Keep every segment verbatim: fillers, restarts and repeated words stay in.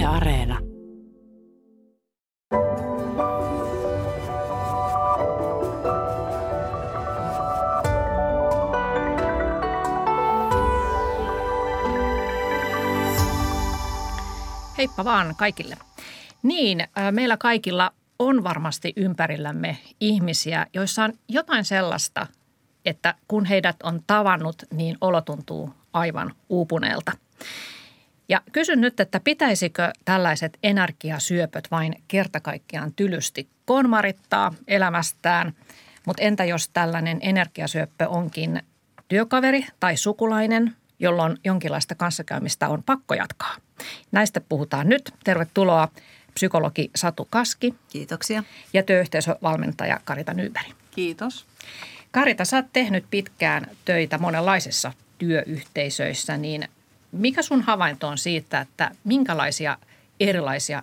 Areena. Heippa vaan kaikille. Niin, meillä kaikilla on varmasti ympärillämme ihmisiä, joissa on jotain sellaista, että kun heidät on tavannut, niin olo tuntuu aivan uupuneelta. Ja kysyn nyt, että pitäisikö tällaiset energiasyöpöt vain kertakaikkiaan tylysti konmarittaa elämästään, mutta entä jos tällainen energiasyöppö onkin työkaveri tai sukulainen, jolloin jonkinlaista kanssakäymistä on pakko jatkaa? Näistä puhutaan nyt. Tervetuloa psykologi Satu Kaski. Kiitoksia. Ja työyhteisövalmentaja Karita Nyberg. Kiitos. Karita, sä oot tehnyt pitkään töitä monenlaisissa työyhteisöissä, niin mikä sun havainto on siitä, että minkälaisia erilaisia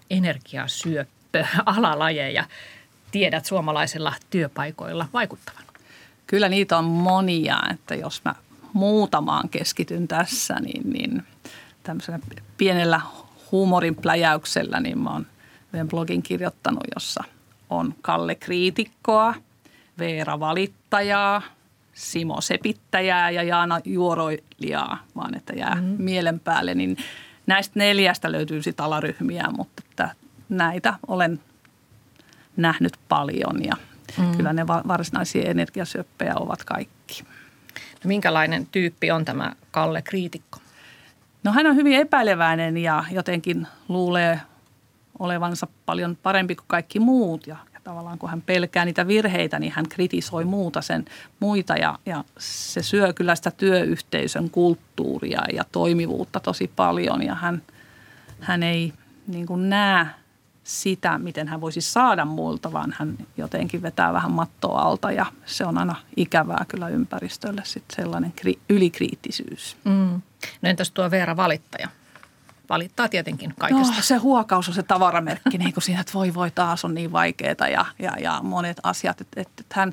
energiasyöppöalalajeja tiedät suomalaisilla työpaikoilla vaikuttavan? Kyllä niitä on monia, että jos mä muutamaan keskityn tässä, niin, niin tämmöisellä pienellä huumorin pläjäyksellä, niin mä oon yhden blogin kirjoittanut, jossa on Kalle Kriitikkoa, Veera Valittajaa, Simo Sepittäjää ja Jaana Juoroilijaa, vaan että jää mm-hmm. mielen päälle. Niin näistä neljästä löytyy sitten alaryhmiä, mutta että näitä olen nähnyt paljon ja mm-hmm. kyllä ne varsinaisia energiasyöppejä ovat kaikki. No, minkälainen tyyppi on tämä Kalle Kriitikko? No hän on hyvin epäileväinen ja jotenkin luulee olevansa paljon parempi kuin kaikki muut ja, ja tavallaan kun hän pelkää niitä virheitä, niin hän kritisoi muuta sen muita ja, ja se syö kyllä sitä työyhteisön kulttuuria ja toimivuutta tosi paljon ja hän, hän ei niin kuin näe sitä, miten hän voisi saada muilta, vaan hän jotenkin vetää vähän mattoa alta ja se on aina ikävää kyllä ympäristölle sitten sellainen kri- ylikriittisyys. Mm. No entäs tuo Veera Valittaja? Valittaa tietenkin kaikesta. No, se huokaus on se tavaramerkki, niin kuin siinä, että voi voi taas on niin vaikeaa ja, ja, ja monet asiat. Että, että hän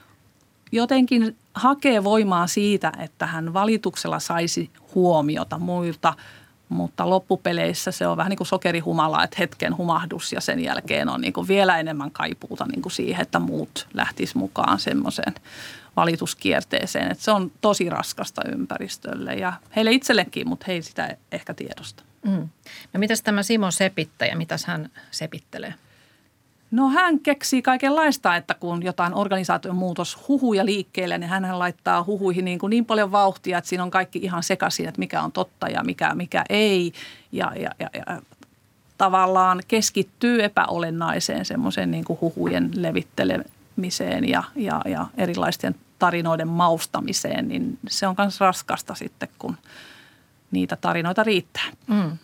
jotenkin hakee voimaa siitä, että hän valituksella saisi huomiota muilta, mutta loppupeleissä se on vähän niin kuin sokerihumala, että hetken humahdus ja sen jälkeen on niin kuin vielä enemmän kaipuuta niin kuin siihen, että muut lähtis mukaan semmoiseen valituskierteeseen. Että se on tosi raskasta ympäristölle ja heille itsellekin, mutta he ei sitä ehkä tiedosta. Mm. No mitäs tämä Simo Sepittäjä, mitäs hän sepittelee? No hän keksii kaikenlaista, että kun jotain organisaation muutos huhuja liikkeelle, niin hän laittaa huhuihin niin, kuin niin paljon vauhtia, että siinä on kaikki ihan sekaisin, että mikä on totta ja mikä, mikä ei. Ja, ja, ja, ja tavallaan keskittyy epäolennaiseen semmoisen niin kuin huhujen levittelemiseen ja, ja, ja erilaisten tarinoiden maustamiseen, niin se on myös raskasta sitten, kun niitä tarinoita riittää. Mm.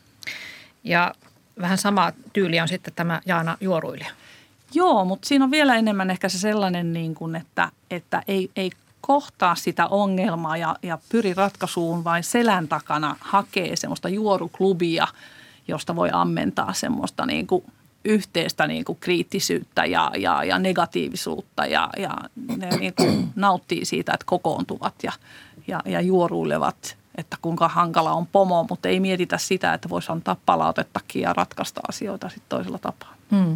Ja vähän sama tyyli on sitten tämä Jaana Juoruilija. Joo, mutta siinä on vielä enemmän ehkä se sellainen, niin kuin, että, että ei, ei kohtaa sitä ongelmaa ja, ja pyri ratkaisuun, vaan selän takana hakee semmoista juoruklubia, josta voi ammentaa semmoista niin kuin yhteistä niin kuin kriittisyyttä ja, ja, ja negatiivisuutta ja, ja ne niin kuin nauttii siitä, että kokoontuvat ja, ja, ja juoruilevat, että kuinka hankala on pomo, mutta ei mietitä sitä, että voisi antaa palautettakin ja ratkaista asioita sitten toisella tapaa. Hmm.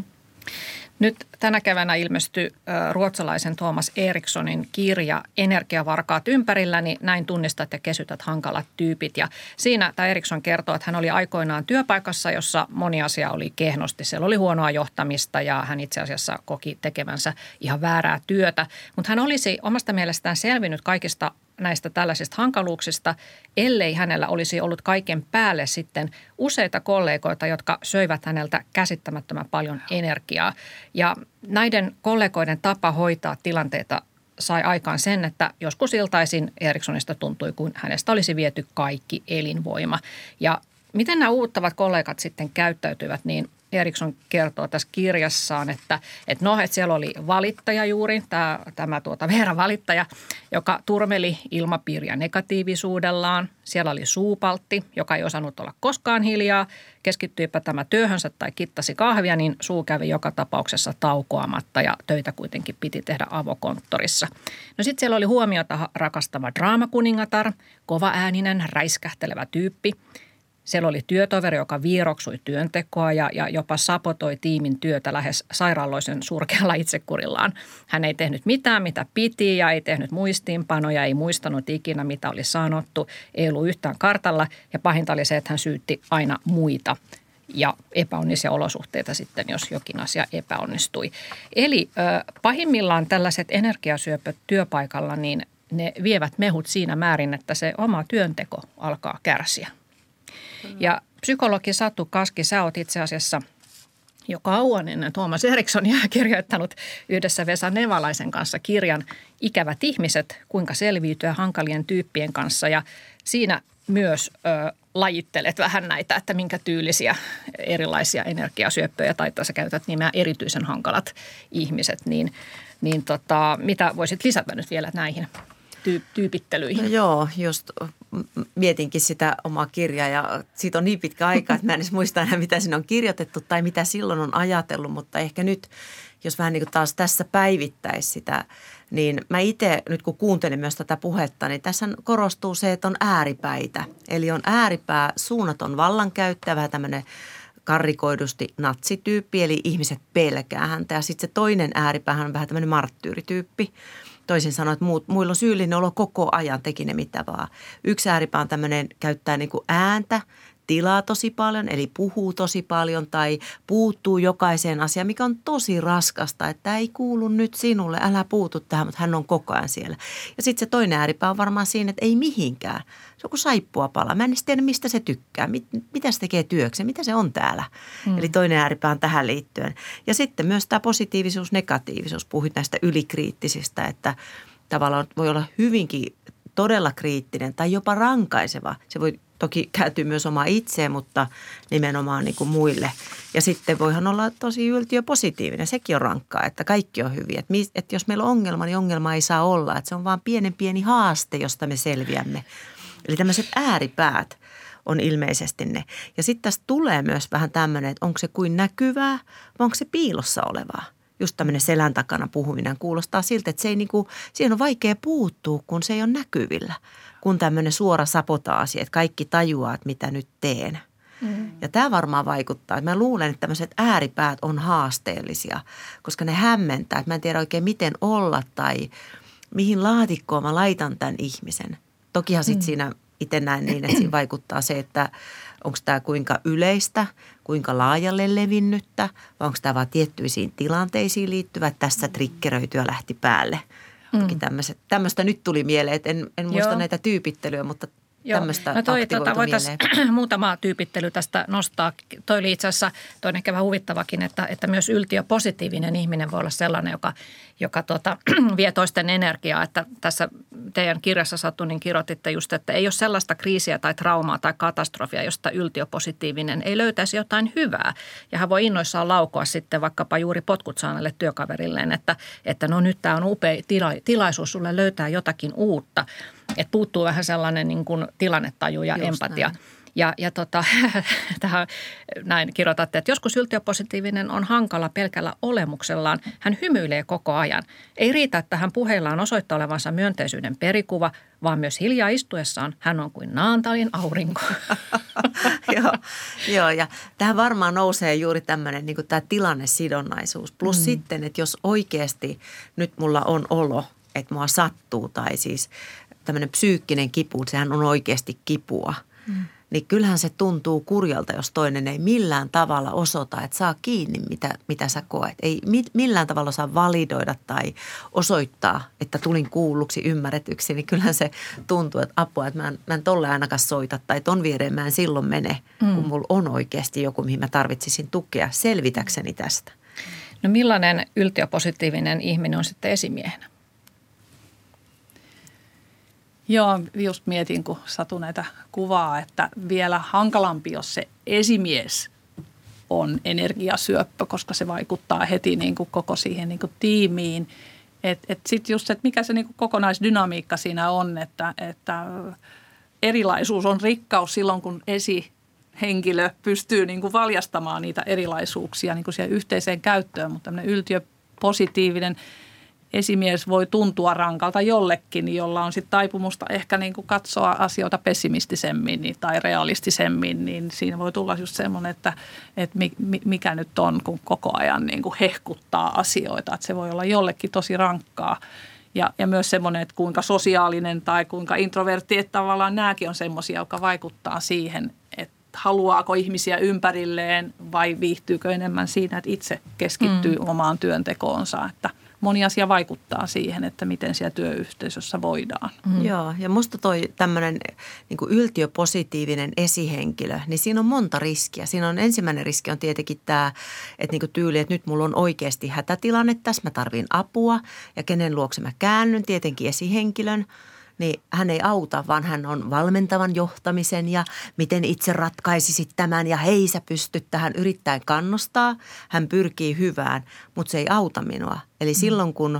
Nyt tänä keväänä ilmestyi ruotsalaisen Thomas Erikssonin kirja Energiavarkaat ympärilläni, näin tunnistat ja kesytät hankalat tyypit. Ja siinä tämä Eriksson kertoo, että hän oli aikoinaan työpaikassa, jossa moni asia oli kehnosti. Siellä oli huonoa johtamista ja hän itse asiassa koki tekevänsä ihan väärää työtä. Mutta hän olisi omasta mielestään selvinnyt kaikista näistä tällaisista hankaluuksista, ellei hänellä olisi ollut kaiken päälle sitten useita kollegoita, jotka söivät häneltä käsittämättömän paljon energiaa. Ja näiden kollegoiden tapa hoitaa tilanteita sai aikaan sen, että joskus iltaisin Erikssonista tuntui, kun hänestä olisi viety kaikki elinvoima. Ja miten nämä uuttavat kollegat sitten käyttäytyvät, niin Eriksson kertoo tässä kirjassaan, että, että no, että siellä oli valittaja juuri, tämä, tämä tuota Veera Valittaja, joka turmeli ilmapiiriä negatiivisuudellaan. Siellä oli suupaltti, joka ei osannut olla koskaan hiljaa. Keskittyipä tämä työhönsä tai kittasi kahvia, niin suu kävi joka tapauksessa taukoamatta ja töitä kuitenkin piti tehdä avokonttorissa. No sitten siellä oli huomiota rakastava draamakuningatar, kovaääninen, räiskähtelevä tyyppi. Siellä oli työtoveri, joka vieroksui työntekoa ja, ja jopa sapotoi tiimin työtä lähes sairaaloisen surkealla itsekurillaan. Hän ei tehnyt mitään, mitä piti ja ei tehnyt muistiinpanoja, ei muistanut ikinä, mitä oli sanottu, ei ollut yhtään kartalla ja pahinta oli se, että hän syytti aina muita ja epäonnisia olosuhteita sitten, jos jokin asia epäonnistui. Eli ö, pahimmillaan tällaiset energiasyöpöt työpaikalla, niin ne vievät mehut siinä määrin, että se oma työnteko alkaa kärsiä. Ja psykologi Satu Kaski, sä oot itse asiassa jo kauan ennen Tuomas Erikssonia kirjoittanut yhdessä Vesa Nevalaisen kanssa kirjan Ikävät ihmiset, kuinka selviytyä hankalien tyyppien kanssa. Ja siinä myös ö, lajittelet vähän näitä, että minkä tyylisiä erilaisia energiasyöppöjä tai sä käytät nimeä erityisen hankalat ihmiset. Niin, niin tota, mitä voisit lisätä nyt vielä näihin tyypittelyihin? No joo, just mietinkin sitä omaa kirjaa ja siitä on niin pitkä aika, että mä en edes muista enää, mitä siinä on kirjoitettu tai mitä silloin on ajatellut, mutta ehkä nyt, jos vähän niin kuin taas tässä päivittäisi sitä, niin mä itse nyt kun kuuntelin myös tätä puhetta, niin tässä korostuu se, että on ääripäitä. Eli on ääripää suunnaton vallankäyttäjä, vähän tämmöinen karrikoidusti natsityyppi, eli ihmiset pelkää häntä ja sitten se toinen ääripäähän on vähän tämmöinen marttyyrityyppi. Toisin sanoen, että muut, muilla on syyllinen olo koko ajan, teki ne mitä vaan. Yksi ääripää on tämmöinen, käyttää niin kuin ääntä, tilaa tosi paljon, eli puhuu tosi paljon tai puuttuu jokaiseen asiaan, mikä on tosi raskasta, että tämä ei kuulu nyt sinulle, älä puutu tähän, mutta hän on koko ajan siellä. Ja sitten se toinen ääripää on varmaan siinä, että ei mihinkään. Se on kuin saippua pala. Mä en edes tiedä, mistä se tykkää, mit, mitä se tekee työkseen, mitä se on täällä. Hmm. Eli toinen ääripää on tähän liittyen. Ja sitten myös tämä positiivisuus, negatiivisuus. Puhuit näistä ylikriittisistä, että tavallaan voi olla hyvinkin todella kriittinen tai jopa rankaiseva. Se voi toki kääntyy myös omaa itseen, mutta nimenomaan niin kuin muille. Ja sitten voihan olla tosi yltiöpositiivinen. Sekin on rankkaa, että kaikki on hyviä. Että, mi, että jos meillä on ongelma, niin ongelma ei saa olla. Että se on vaan pienen pieni haaste, josta me selviämme. Eli tämmöiset ääripäät on ilmeisesti ne. Ja sitten tästä tulee myös vähän tämmöinen, että onko se kuin näkyvää vai onko se piilossa olevaa. Just tämmöinen selän takana puhuminen kuulostaa siltä, että se ei niinku, siihen on vaikea puuttua, kun se ei ole näkyvillä. Kun tämmöinen suora sabotaasi, että kaikki tajuaa, että mitä nyt teen. Mm. Ja tämä varmaan vaikuttaa. Mä luulen, että tämmöiset ääripäät on haasteellisia, koska ne hämmentää, että mä en tiedä oikein miten olla tai mihin laatikkoon mä laitan tämän ihmisen. Tokihan sitten mm. siinä itse näen niin, että siinä vaikuttaa se, että onko tämä kuinka yleistä, kuinka laajalle levinnyttä, vai onko tämä vaan tiettyisiin tilanteisiin liittyvä, että tässä triggeröityä lähti päälle. Mm. Toki tämmöistä nyt tuli mieleen, että en, en muista Joo. näitä tyypittelyjä, mutta tämmöistä no toi, tota, voitaisiin muutama tyypittely tästä nostaa. Toi oli itse asiassa toinen ehkä vähän huvittavakin, että, että myös yltiöpositiivinen ihminen voi olla sellainen, joka, joka tota, vie toisten energiaa. Että tässä teidän kirjassa Satu, niin kirjoititte just, että ei ole sellaista kriisiä tai traumaa tai katastrofia, josta yltiöpositiivinen ei löytäisi jotain hyvää. Ja hän voi innoissaan laukoa sitten vaikkapa juuri potkut saaneelle työkaverilleen, että, että no nyt tämä on upea tila, tilaisuus sulle löytää jotakin uutta. Että puuttuu vähän sellainen niin kuin tilannetaju ja Just empatia. Näin. Ja, ja tota, tähän näin kirjoitatte, että joskus yltiöpositiivinen on hankala pelkällä olemuksellaan. Hän hymyilee koko ajan. Ei riitä, että hän puheillaan osoittaa olevansa myönteisyyden perikuva, vaan myös hiljaa istuessaan hän on kuin Naantalin aurinko. joo, joo, ja tähän varmaan nousee juuri tämmöinen niin kuin tämä tilannesidonnaisuus. Plus mm. sitten, että jos oikeasti nyt mulla on olo, että mua sattuu tai siis tämmöinen psyykkinen kipu, sehän on oikeasti kipua. Mm. Niin kyllähän se tuntuu kurjalta, jos toinen ei millään tavalla osoita, että saa kiinni, mitä, mitä sä koet. Ei millään tavalla saa validoida tai osoittaa, että tulin kuulluksi, ymmärretyksi. Niin kyllähän se tuntuu, että apua, että mä en, mä en tolle ainakaan soita tai ton viereen mä en silloin mene, mm. kun mulla on oikeasti joku, mihin mä tarvitsisin tukea selvitäkseni tästä. No millainen yltiöpositiivinen ihminen on sitten esimiehenä? Joo, just mietin, kun Satu näitä kuvaa, että vielä hankalampi, jos se esimies on energiasyöppö, koska se vaikuttaa heti niin kuin koko siihen niin kuin tiimiin. Että et sitten just, että mikä se niin kuin kokonaisdynamiikka siinä on, että, että erilaisuus on rikkaus silloin, kun esihenkilö pystyy niin kuin valjastamaan niitä erilaisuuksia niin kuin siihen yhteiseen käyttöön, mutta tämmöinen yltiöpositiivinen esimies voi tuntua rankalta jollekin, jolla on sitten taipumusta ehkä niin kuin katsoa asioita pessimistisemmin niin, tai realistisemmin, niin siinä voi tulla just semmoinen, että, että mikä nyt on, kun koko ajan niin kuin hehkuttaa asioita, että se voi olla jollekin tosi rankkaa. Ja, ja myös semmoinen, että kuinka sosiaalinen tai kuinka introvertti, että tavallaan nämäkin on semmoisia, jotka vaikuttaa siihen, että haluaako ihmisiä ympärilleen vai viihtyykö enemmän siinä, että itse keskittyy mm. omaan työntekoonsa, että moni asia vaikuttaa siihen, että miten siellä työyhteisössä voidaan. Mm. Joo, ja musta toi tämmöinen niin kuin yltiöpositiivinen esihenkilö, niin siinä on monta riskiä. Siinä on ensimmäinen riski on tietenkin tämä, että niin kuin tyyli, että nyt mulla on oikeasti hätätilanne tässä, mä tarvin apua ja kenen luokse mä käännyn, tietenkin esihenkilön. Niin hän ei auta, vaan hän on valmentavan johtamisen ja miten itse ratkaisisit tämän ja hei sä pystyt tähän yrittäen kannustaa. Hän pyrkii hyvään, mutta se ei auta minua. Eli mm. silloin kun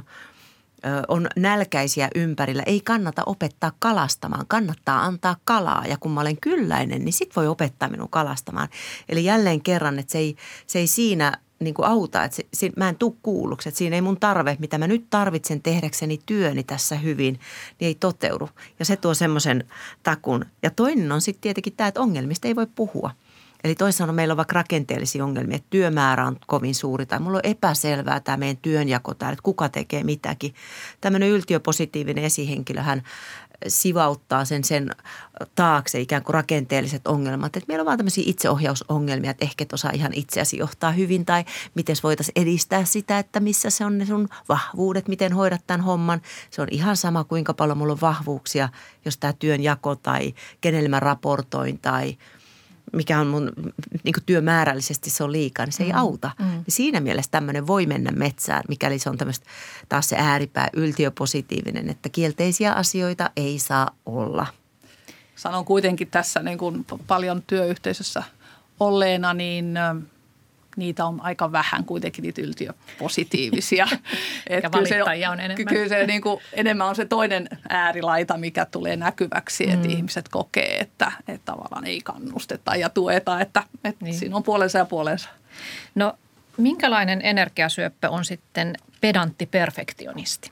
on nälkäisiä ympärillä, ei kannata opettaa kalastamaan, kannattaa antaa kalaa. Ja kun mä olen kylläinen, niin sit voi opettaa minun kalastamaan. Eli jälleen kerran, että se ei, se ei siinä niin kuin auta, että se, se, mä en tuu kuulluksi, että siinä ei mun tarve, mitä mä nyt tarvitsen tehdäkseni työni tässä hyvin, niin ei toteudu. Ja se tuo semmoisen takun. Ja toinen on sitten tietenkin tämä, että ongelmista ei voi puhua. Eli toisaalta meillä on vaikka rakenteellisia ongelmia, että työmäärä on kovin suuri tai mulla on epäselvää tämä meidän työnjako täällä, että kuka tekee mitäkin. Tämmöinen yltiöpositiivinen esihenkilö, hän sivauttaa sen sen taakse ikään kuin rakenteelliset ongelmat. Että meillä on vaan tämmöisiä itseohjausongelmia, että ehkä et osaa ihan itseäsi johtaa hyvin tai miten voitaisiin edistää sitä, että missä se on ne sun vahvuudet, miten hoidat tämän homman. Se on ihan sama, kuinka paljon mulla on vahvuuksia, jos tämä työnjako tai kenelle mä raportoin tai mikä on mun niin kuin työmäärällisesti se on liikaa, niin se ei mm. auta. Mm. Siinä mielessä tämmöinen voi mennä metsään, mikäli se on tämmöistä taas se ääripää yltiöpositiivinen, että kielteisiä asioita ei saa olla. Sanon kuitenkin tässä niin kuin paljon työyhteisössä olleena, niin niitä on aika vähän kuitenkin niitä yltiöpositiivisia. Ja valittajia on enemmän. Kyllä se niin kuin, enemmän on se toinen äärilaita, mikä tulee näkyväksi, että mm. ihmiset kokee, että, että tavallaan ei kannusteta ja tueta, että, että niin. Siinä on puolensa ja puolensa. No minkälainen energiasyöppö on sitten pedantti perfektionisti?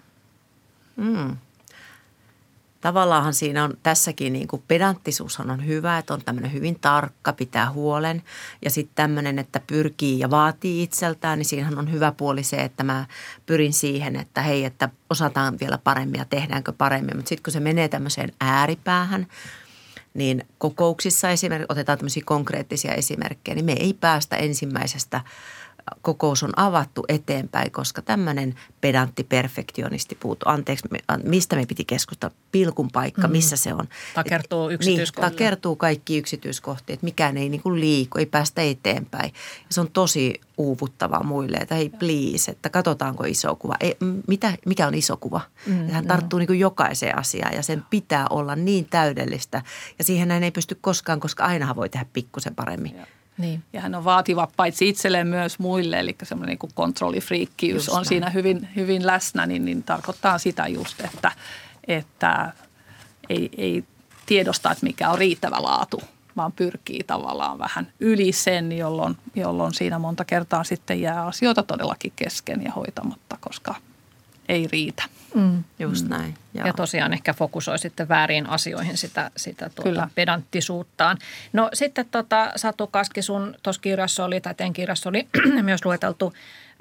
Mm. Tavallaanhan siinä on tässäkin niin kuin pedanttisuushan on hyvä, että on tämmöinen hyvin tarkka, pitää huolen ja sitten tämmöinen, että pyrkii ja vaatii itseltään, niin siinähän on hyvä puoli se, että mä pyrin siihen, että hei, että osataan vielä paremmin ja tehdäänkö paremmin, mutta sitten kun se menee tämmöiseen ääripäähän, niin kokouksissa esimerkiksi, otetaan tämmöisiä konkreettisia esimerkkejä, niin me ei päästä ensimmäisestä kokous on avattu eteenpäin, koska tämmöinen pedantti perfektionisti puuttuu. Anteeksi, mistä me piti keskustella? Pilkun paikka, missä se on? Takertuu yksityiskohtia. Niin, takertuu kaikki yksityiskohtia, että mikään ei niin kuin liiku, ei päästä eteenpäin. Ja se on tosi uuvuttavaa muille, että hei please, että katsotaanko iso kuva. Ei, mitä, mikä on iso kuva? Mm, hän tarttuu no. niin kuin jokaiseen asiaan ja sen pitää olla niin täydellistä. Ja siihen näin ei pysty koskaan, koska ainahan voi tehdä pikkusen paremmin. Ja. Niin. Ja hän on vaativa paitsi itselleen myös muille, eli semmoinen niin kontrollifriikkiys on näin. Siinä hyvin, hyvin läsnä, niin, niin tarkoittaa sitä just, että, että ei, ei tiedosta, että mikä on riittävä laatu, vaan pyrkii tavallaan vähän yli sen, jolloin, jolloin siinä monta kertaa sitten jää asioita todellakin kesken ja hoitamatta, koska ei riitä. Mm. Just näin. Joo. Ja tosiaan ehkä fokusoi sitten vääriin asioihin sitä, sitä tuota pedanttisuuttaan. No sitten tota, Satu Kaski, sun tuossa kirjassa oli, tai teidän kirjassa oli myös lueteltu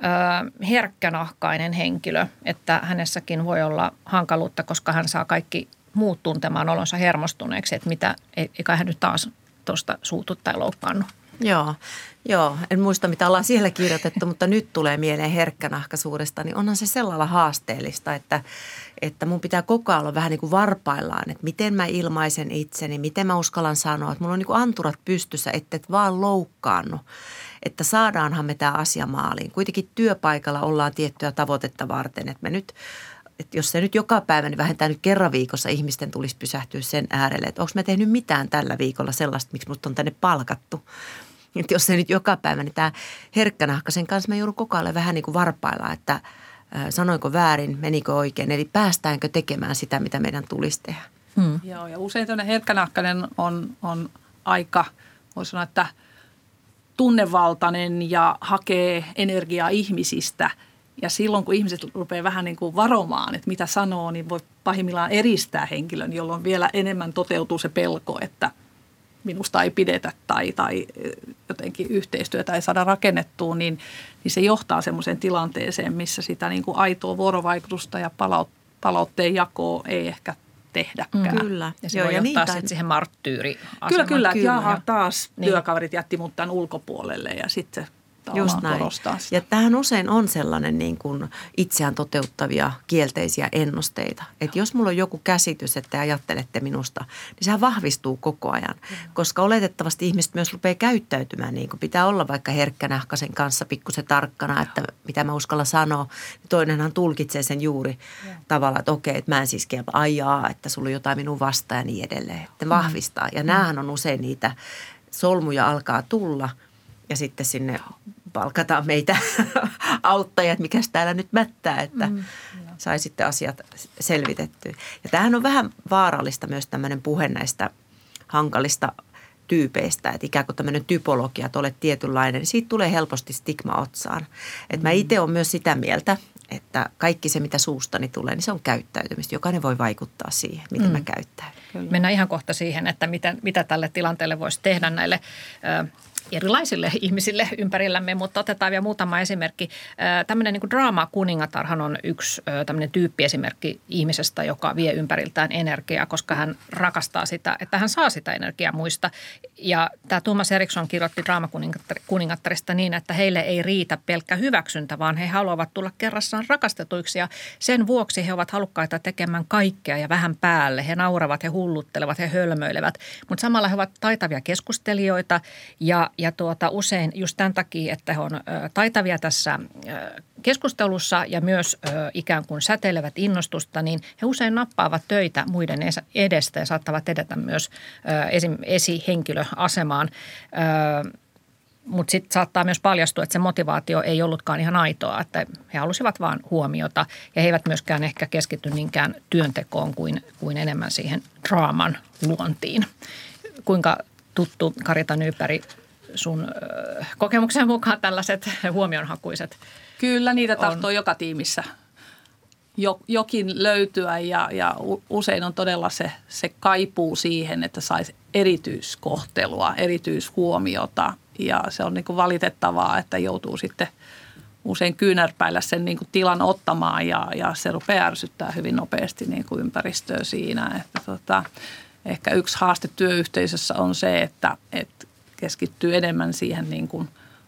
ö, herkkänahkainen henkilö, että hänessäkin voi olla hankaluutta, koska hän saa kaikki muut tuntemaan olonsa hermostuneeksi, että mitä, eikä hän nyt taas tuosta suutu tai loukkaannut. Joo, joo, en muista mitä ollaan siellä kirjoitettu, mutta nyt tulee mieleen herkkänahkaisuudesta, niin onhan se sellailla haasteellista, että, että mun pitää koko ajan olla vähän niin kuin varpaillaan, että miten mä ilmaisen itseni, miten mä uskallan sanoa, että mulla on niin kuin anturat pystyssä, että et vaan loukkaannu, että saadaanhan me tämä asia maaliin. Kuitenkin työpaikalla ollaan tiettyä tavoitetta varten, että me nyt että jos se nyt joka päivä, niin vähintään nyt kerran viikossa ihmisten tulisi pysähtyä sen äärelle, että onko mä tehnyt mitään tällä viikolla sellaista, miksi mut on tänne palkattu. Että jos se nyt joka päivä, niin tämä herkkänahkaisen kanssa mä joudun koko ajan vähän niin kuin varpailla, että äh, sanoinko väärin, menikö oikein, eli päästäänkö tekemään sitä, mitä meidän tulisi tehdä. Hmm. Joo, ja usein tämmöinen herkkänahkainen on, on aika, voisi sanoa, että tunnevaltainen ja hakee energiaa ihmisistä Ja silloin, kun ihmiset rupeaa vähän niin kuin varomaan, että mitä sanoo, niin voi pahimmillaan eristää henkilön, jolloin vielä enemmän toteutuu se pelko, että minusta ei pidetä tai, tai jotenkin yhteistyötä ei saada rakennettua, niin, niin se johtaa semmoiseen tilanteeseen, missä sitä niin kuin aitoa vuorovaikutusta ja palaut, palautteen jakoa ei ehkä tehdäkään. Kyllä. Ja se Joo, voi ja johtaa niin, sitten siihen marttyyri-asemaan. Kyllä, kyllä. Että kyllä. jaha, taas niin. työkaverit jätti mut tämän ulkopuolelle ja sitten Just näin. korostaa sitä. Ja tämähän usein on sellainen niin kuin itseään toteuttavia kielteisiä ennusteita. Että jos mulla on joku käsitys, että te ajattelette minusta, niin sehän vahvistuu koko ajan. Mm. Koska oletettavasti ihmiset myös rupeaa käyttäytymään niin kuin pitää olla vaikka herkkänahkaisen kanssa pikkusen tarkkana, että mitä mä uskalla sanoa. Toinenhan tulkitsee sen juuri mm. tavallaan, että okei, että mä en siis kelpaa, ajaa, että sulla on jotain minun vastaan ja niin edelleen. Että vahvistaa. Ja mm. näähän on usein niitä solmuja alkaa tulla. Ja sitten sinne palkataan meitä auttajat, mikäs täällä nyt mättää, että mm, sai sitten asiat selvitettyä. Ja tämähän on vähän vaarallista myös tämmöinen puhe näistä hankalista tyypeistä, että ikään kuin tämmöinen typologia, että olet tietynlainen, niin siitä tulee helposti stigma otsaan. Että mä itse olen myös sitä mieltä, että kaikki se, mitä suustani tulee, niin se on käyttäytymistä. Jokainen voi vaikuttaa siihen, miten mm. mä käyttäydyn. Mennään ihan kohta siihen, että mitä, mitä tälle tilanteelle voisi tehdä näille ö, erilaisille ihmisille ympärillämme, mutta otetaan vielä muutama esimerkki. Tämmöinen niin kuin draama-kuningatarhan on yksi tämmöinen tyyppiesimerkki ihmisestä, joka vie ympäriltään energiaa, koska hän rakastaa sitä, että hän saa sitä energiaa muista. Ja tämä Thomas Eriksson kirjoitti draama-kuningattarista niin, että heille ei riitä pelkkä hyväksyntä, vaan he haluavat tulla kerrassaan rakastetuiksi ja sen vuoksi he ovat halukkaita tekemään kaikkea ja vähän päälle. He nauravat, he hulluttelevat, he hölmöilevät, mutta samalla he ovat taitavia keskustelijoita ja Ja tuota, usein just tämän takia, että he on ö, taitavia tässä ö, keskustelussa ja myös ö, ikään kuin säteilevät innostusta, niin he usein nappaavat töitä muiden edestä ja saattavat edetä myös ö, esim. Esihenkilöasemaan. Ö, Mutta sitten saattaa myös paljastua, että se motivaatio ei ollutkaan ihan aitoa, että he halusivat vaan huomiota ja he eivät myöskään ehkä keskity niinkään työntekoon kuin, kuin enemmän siihen draaman luontiin. Kuinka tuttu, Karita Nyberg, sun ö, kokemuksen mukaan tällaiset huomionhakuiset? Kyllä, niitä tahtoo on joka tiimissä jo, jokin löytyä ja, ja usein on todella se, se kaipuu siihen, että saisi erityiskohtelua, erityishuomiota ja se on niin kuin valitettavaa, että joutuu sitten usein kyynärpäillä sen niin kuin tilan ottamaan ja, ja se rupeaa ärsyttää hyvin nopeasti niin kuin ympäristöä siinä, että tota, ehkä yksi haaste työyhteisössä on se, että, että keskittyy enemmän siihen niin kuin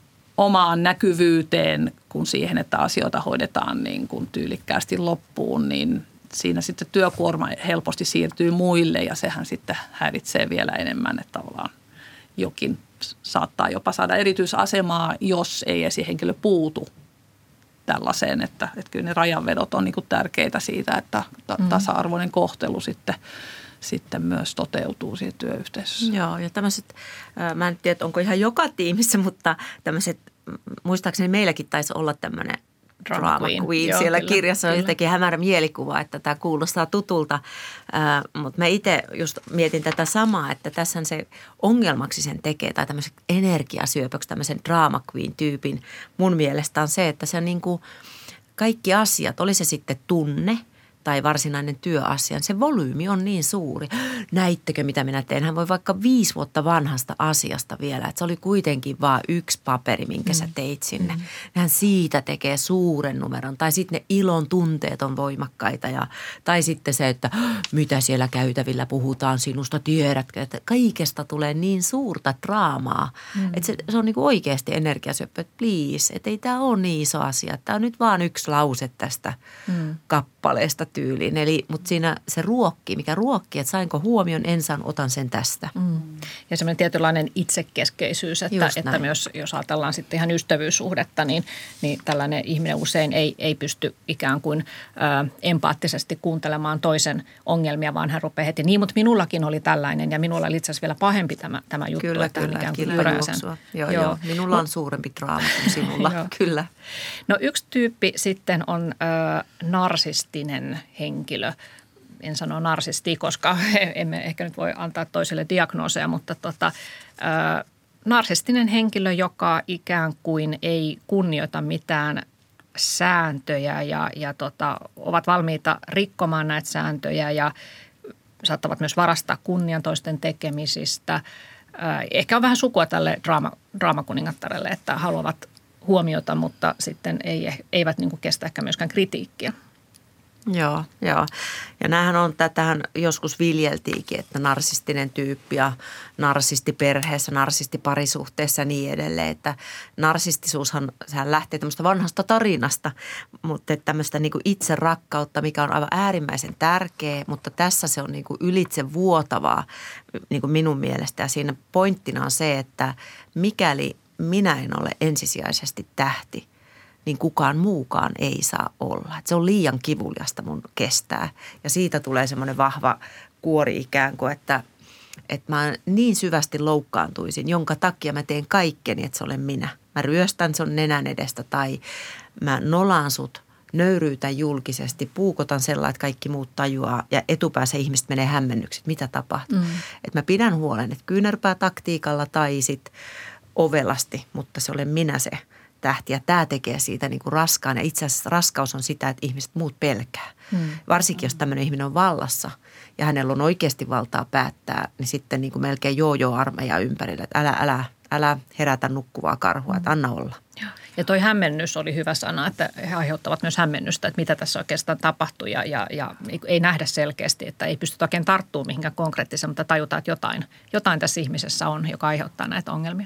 omaan näkyvyyteen kuin siihen, että asioita hoidetaan niin kuin tyylikkäästi loppuun, niin siinä sitten työkuorma helposti siirtyy muille ja sehän sitten häiritsee vielä enemmän, että tavallaan jokin saattaa jopa saada erityisasemaa, jos ei esihenkilö puutu tällaiseen, että, että kyllä ne rajanvedot on niin kuin tärkeitä siitä, että tasa-arvoinen kohtelu sitten sitten myös toteutuu siinä työyhteisössä. Joo, ja tämmöiset, mä en tiedä, onko ihan joka tiimissä, mutta tämmöiset, muistaakseni meilläkin taisi olla tämmöinen drama, drama queen. queen. Joo, siellä kyllä, kirjassa on jotenkin hämärä mielikuva, että tämä kuulostaa tutulta, äh, mutta mä itse just mietin tätä samaa, että tässä se ongelmaksi sen tekee, tai tämmöisen energiasyöpöksi, tämmöisen drama queen-tyypin mun mielestä on se, että se on niin kuin kaikki asiat, oli se sitten tunne tai varsinainen työasia, se volyymi on niin suuri. Näittekö, mitä minä teen? Hän voi vaikka viisi vuotta vanhasta asiasta vielä, että se oli kuitenkin vain yksi paperi, minkä mm. sä teit sinne. Mm. Hän siitä tekee suuren numeron. Tai sitten ne ilon tunteet on voimakkaita. Ja, tai sitten se, että mitä siellä käytävillä puhutaan sinusta, tiedätkö? Että kaikesta tulee niin suurta draamaa. Mm. Että se, se on niin kuin oikeasti energiasyöppö, että please, että ei tämä ole niin iso asia. Tämä on nyt vaan yksi lause tästä mm. kappaleesta tyyliin. Eli, mutta siinä se ruokki, mikä ruokki, että sainko huomion, en saan, otan sen tästä. Mm. Ja semmoinen tietynlainen itsekeskeisyys, että, että myös jos ajatellaan sitten ihan ystävyyssuhdetta, niin, niin tällainen ihminen usein ei, ei pysty ikään kuin ä, empaattisesti kuuntelemaan toisen ongelmia, vaan hän rupeaa heti, niin mutta minullakin oli tällainen ja minulla oli itse asiassa vielä pahempi tämä, tämä juttu. Kyllä, että kyllä, ikään kuin joo, joo, joo, minulla on suurempi draama kuin sinulla, kyllä. No yksi tyyppi sitten on ä, narsistinen henkilö. En sano narsisti, koska emme ehkä nyt voi antaa toiselle diagnooseja, mutta tota, ä, narsistinen henkilö, joka ikään kuin ei kunnioita mitään sääntöjä ja, ja tota, ovat valmiita rikkomaan näitä sääntöjä ja saattavat myös varastaa kunnian toisten tekemisistä. Ehkä on vähän sukua tälle draama, draamakuningattarelle, että haluavat huomiota, mutta sitten ei, eivät niin kuin kestä ehkä myöskään kritiikkiä. Joo, joo. Ja näähän on, tätähän joskus viljeltiinkin, että narsistinen tyyppi ja narsisti perheessä, narsisti parisuhteessa ja niin edelleen. Että narsistisuushan sehän lähtee tämmöistä vanhasta tarinasta, mutta tämmöistä niin kuin itserakkautta, mikä on aivan äärimmäisen tärkeä, mutta tässä se on niin kuin ylitse vuotavaa niin kuin minun mielestä. Ja siinä pointtina on se, että mikäli minä en ole ensisijaisesti tähti, niin kukaan muukaan ei saa olla. Et se on liian kivuliasta mun kestää. Ja siitä tulee semmoinen vahva kuori ikään kuin, että, että mä niin syvästi loukkaantuisin, jonka takia mä teen kaikkeni, että se olen minä. Mä ryöstän sun nenän edestä tai mä nolaan sut, nöyryytän julkisesti, puukotan sellainen, että kaikki muut tajuaa ja etupäässä ihmiset menee hämmennykset, mitä tapahtuu. Mm. Että mä pidän huolen, että kyynärpää taktiikalla tai sit ovelasti, mutta se olen minä se tähti ja tämä tekee siitä niin kuin raskaan ja itse asiassa raskaus on sitä, että ihmiset muut pelkää. Hmm. Varsinkin jos tämmöinen ihminen on vallassa ja hänellä on oikeasti valtaa päättää, niin sitten niin kuin melkein joo-joo-armeija ympärillä, että älä, älä, älä herätä nukkuvaa karhua, että anna olla. Ja toi hämmennys oli hyvä sana, että he aiheuttavat myös hämmennystä, että mitä tässä oikeastaan tapahtui ja, ja, ja ei nähdä selkeästi, että ei pystytä oikein tarttumaan mihinkään konkreettiseen, mutta tajutaan, että jotain, jotain tässä ihmisessä on, joka aiheuttaa näitä ongelmia.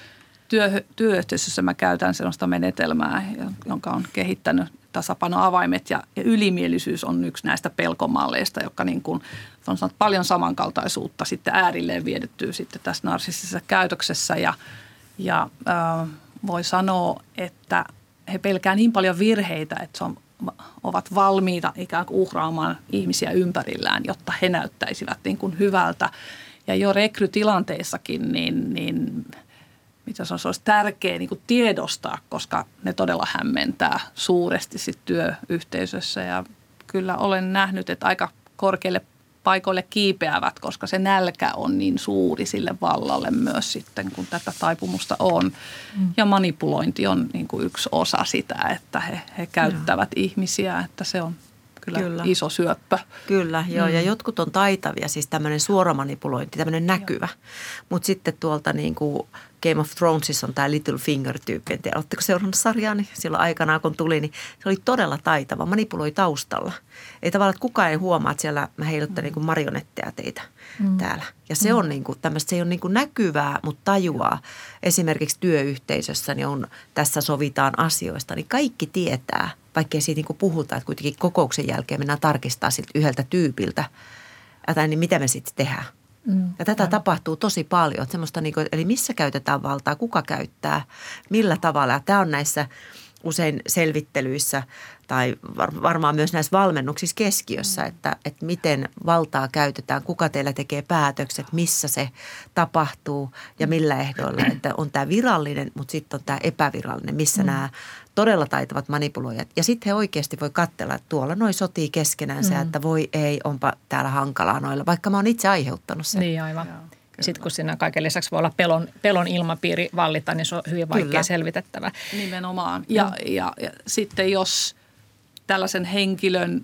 Työ, työyhteisössä mä käytän sellaista menetelmää, jonka on kehittänyt tasapainoavaimet ja, ja ylimielisyys on yksi näistä pelkomalleista, joka niin kuin on paljon samankaltaisuutta sitten äärilleen viedettyä sitten tässä narsistisessa käytöksessä ja, ja äh, voi sanoa, että he pelkää niin paljon virheitä, että se on, ovat valmiita ikään kuin uhraamaan ihmisiä ympärillään, jotta he näyttäisivät niin kuin hyvältä ja jo rekrytilanteissakin niin, niin mitä se olisi tärkeää niin kuin tiedostaa, koska ne todella hämmentää suuresti sit työyhteisössä. Ja kyllä olen nähnyt, että aika korkeille paikoille kiipeävät, koska se nälkä on niin suuri sille vallalle myös sitten, kun tätä taipumusta on. Mm. Ja manipulointi on niin kuin yksi osa sitä, että he, he käyttävät no. ihmisiä, että se on kyllä, kyllä. iso syöppö. Kyllä, joo. Mm. Ja jotkut on taitavia, siis tämmöinen suora manipulointi, tämmöinen näkyvä. Mutta sitten tuolta niin kuin Game of Thronesissa on tämä Littlefinger-tyyppi. En tiedä, oletteko seurannut sarjaa, niin silloin aikanaan kun tuli, niin se oli todella taitava. Manipuloi taustalla. Ei tavallaan, että kukaan ei huomaa, että siellä mä heiluttelen mm. niin kuin marionetteja teitä mm. täällä. Ja se mm. on niin kuin tämmöistä, se ei ole niin kuin näkyvää, mutta tajuaa. Esimerkiksi työyhteisössä niin on, tässä sovitaan asioista, niin kaikki tietää, vaikkei siitä niin kuin puhutaan, että kuitenkin kokouksen jälkeen mennään tarkistaa siltä yhdeltä tyypiltä, että niin mitä me sitten tehdään. Mm, ja tätä aivan. tapahtuu tosi paljon. Semmoista niin kuin, eli missä käytetään valtaa, kuka käyttää, millä tavalla. Ja tämä on näissä usein selvittelyissä tai varmaan myös näissä valmennuksissa keskiössä, mm. että, että miten valtaa käytetään, kuka teillä tekee päätökset, missä se tapahtuu ja millä ehdoilla. Että on tämä virallinen, mutta sitten on tämä epävirallinen, missä mm. nämä todella taitavat manipuloijat. Ja sitten he oikeasti voi katsella, että tuolla noi sotii keskenään se, mm. että voi ei, onpa täällä hankalaa noilla, vaikka mä oon itse aiheuttanut sen. Niin aivan. Ja sitten kun siinä kaiken lisäksi voi olla pelon, pelon ilmapiiri vallita, niin se on hyvin vaikea Kyllä. selvitettävä. Nimenomaan. Ja, mm. ja, ja sitten jos tällaisen henkilön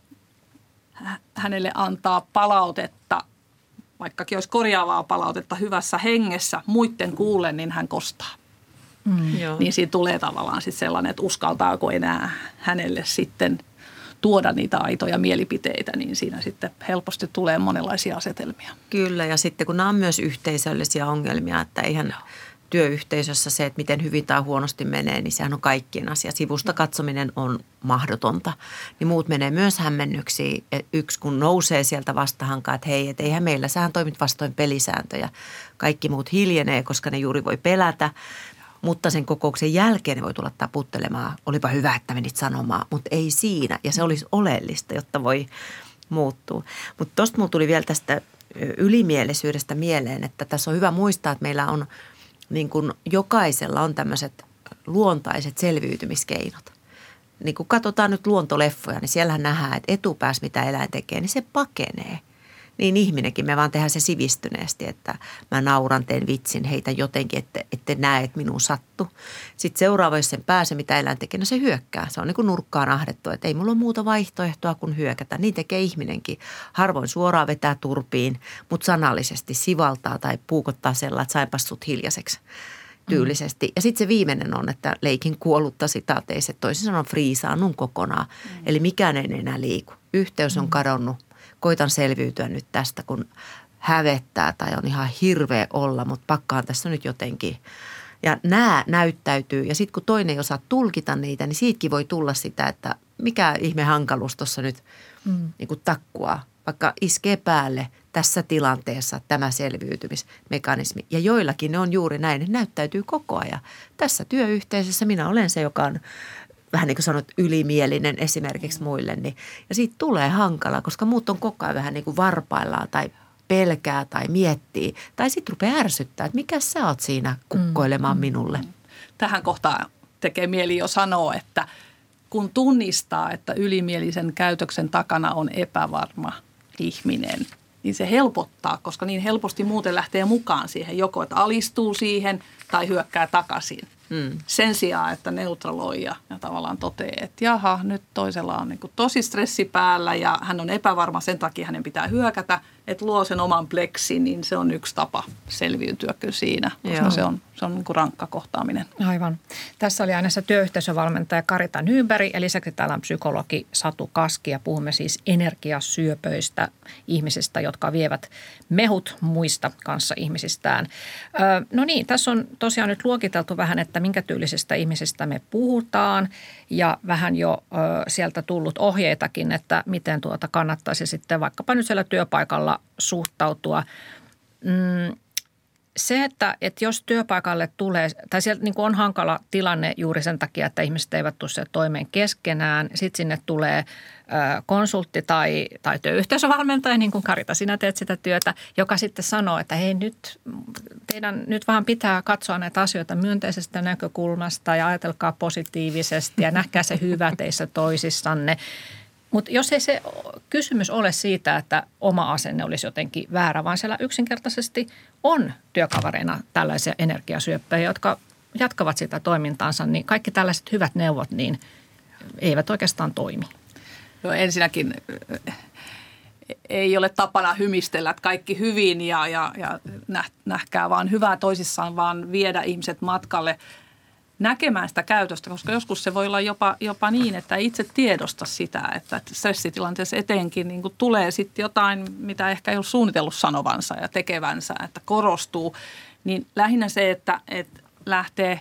hänelle antaa palautetta, vaikkakin olisi korjaavaa palautetta hyvässä hengessä, muiden kuullen, niin hän kostaa. Mm. Niin siinä tulee tavallaan sitten sellainen, että uskaltaako enää hänelle sitten tuoda niitä aitoja mielipiteitä, niin siinä sitten helposti tulee monenlaisia asetelmia. Kyllä, ja sitten kun nämä on myös yhteisöllisiä ongelmia, että eihän Joo. työyhteisössä se, että miten hyvin tai huonosti menee, niin sehän on kaikkien asia. Sivusta katsominen on mahdotonta, niin muut menee myös hämmennyksiin. Yksi kun nousee sieltä vastahankaan, että hei, et eihän meillä, sähän toimit vastoin pelisääntöjä. Kaikki muut hiljenee, koska ne juuri voi pelätä. Mutta sen kokouksen jälkeen ne voi tulla taputtelemaan. Olipa hyvä, että menit sanomaan, mutta ei siinä. Ja se olisi oleellista, jotta voi muuttua. Mutta tuosta minulla tuli vielä tästä ylimielisyydestä mieleen, että tässä on hyvä muistaa, että meillä on niin kuin jokaisella on tämmöiset luontaiset selviytymiskeinot. Niin kun katsotaan nyt luontoleffoja, niin siellähän nähdään, että etupäässä mitä eläin tekee, niin se pakenee. niin ihminenkin. Me vaan tehdään se sivistyneesti, että mä nauran, teen vitsin, heitä jotenkin, että ette näe, että minun sattu. Sitten seuraava, jos sen pääse, mitä eläin tekee, no se hyökkää. Se on niin kuin nurkkaan ahdettu, että ei mulla ole muuta vaihtoehtoa kuin hyökätä. Niin tekee ihminenkin. Harvoin suoraan vetää turpiin, mutta sanallisesti sivaltaa tai puukottaa sellainen, että sainpas sut hiljaiseksi tyylisesti. Ja sitten se viimeinen on, että leikin kuollutta sitaateissa, että toisin sanoen friisaannun kokonaan. Mm. Eli mikään ei enää liiku. Yhteys on kadonnut. Koitan selviytyä nyt tästä, kun hävettää tai on ihan hirveä olla, mutta pakkaan tässä nyt jotenkin. Ja nämä näyttäytyy. Ja sitten kun toinen ei osaa tulkita niitä, niin siitäkin voi tulla sitä, että mikä ihme hankaluus tuossa nyt mm. niin kuin takkuaa. Vaikka iskee päälle tässä tilanteessa tämä selviytymismekanismi. Ja joillakin ne on juuri näin, ne näyttäytyy koko ajan. Tässä työyhteisössä minä olen se, joka on vähän niin kuin sanot ylimielinen esimerkiksi muille. Niin, ja siitä tulee hankala, koska muut on koko ajan vähän niin kuin varpaillaan tai pelkää tai miettii. Tai sitten rupeaa ärsyttää, että mikä sä oot siinä kukkoilemaan mm. minulle. Tähän kohtaan tekee mieli jo sanoa, että kun tunnistaa, että ylimielisen käytöksen takana on epävarma ihminen, niin se helpottaa, koska niin helposti muuten lähtee mukaan siihen, joko että alistuu siihen tai hyökkää takaisin. Mm. Sen sijaan, että neutraloi ja, ja tavallaan toteaa, että jaha, nyt toisella on niin kuin tosi stressi päällä ja hän on epävarma, sen takia hänen pitää hyökätä, että luo sen oman pleksin, niin se on yksi tapa selviytyä kyllä siinä, koska Joo. se on, se on niin kuin rankka kohtaaminen. Aivan. Tässä oli äänessä työyhteisövalmentaja Karita Nyberg ja lisäksi täällä on psykologi Satu Kaski ja puhumme siis energiasyöpöistä ihmisistä, jotka vievät mehut muista kanssa ihmisistään. Öö, no niin, tässä on tosiaan nyt luokiteltu vähän, että minkä tyylisistä ihmisistä me puhutaan ja vähän jo ö, sieltä tullut ohjeitakin, että miten tuota kannattaisi sitten vaikkapa nyt siellä työpaikalla suhtautua. Mm, se, että, että jos työpaikalle tulee, tai sieltä niin kuin on hankala tilanne juuri sen takia, että ihmiset eivät tule sieltä toimeen keskenään, sitten sinne tulee ö, konsultti tai, tai työyhteisövalmentaja, niin kuin Karita, sinä teet sitä työtä, joka sitten sanoo, että hei nyt, teidän nyt vaan pitää katsoa näitä asioita myönteisestä näkökulmasta ja ajatelkaa positiivisesti ja nähkää se hyvä teissä toisissanne. Mutta jos ei se kysymys ole siitä, että oma asenne olisi jotenkin väärä, vaan siellä yksinkertaisesti on työkavereina tällaisia energiasyöppöjä, jotka jatkavat sitä toimintaansa, niin kaikki tällaiset hyvät neuvot niin eivät oikeastaan toimi. No ensinnäkin ei ole tapana hymistellä, että kaikki hyvin ja, ja, ja nähkää vaan hyvää toisissaan, vaan viedä ihmiset matkalle näkemään sitä käytöstä, koska joskus se voi olla jopa, jopa niin, että ei itse tiedosta sitä, että stressitilanteessa etenkin niin kuin tulee sitten jotain, mitä ehkä ei ole suunnitellut sanovansa ja tekevänsä, että korostuu. Niin lähinnä se, että, että lähtee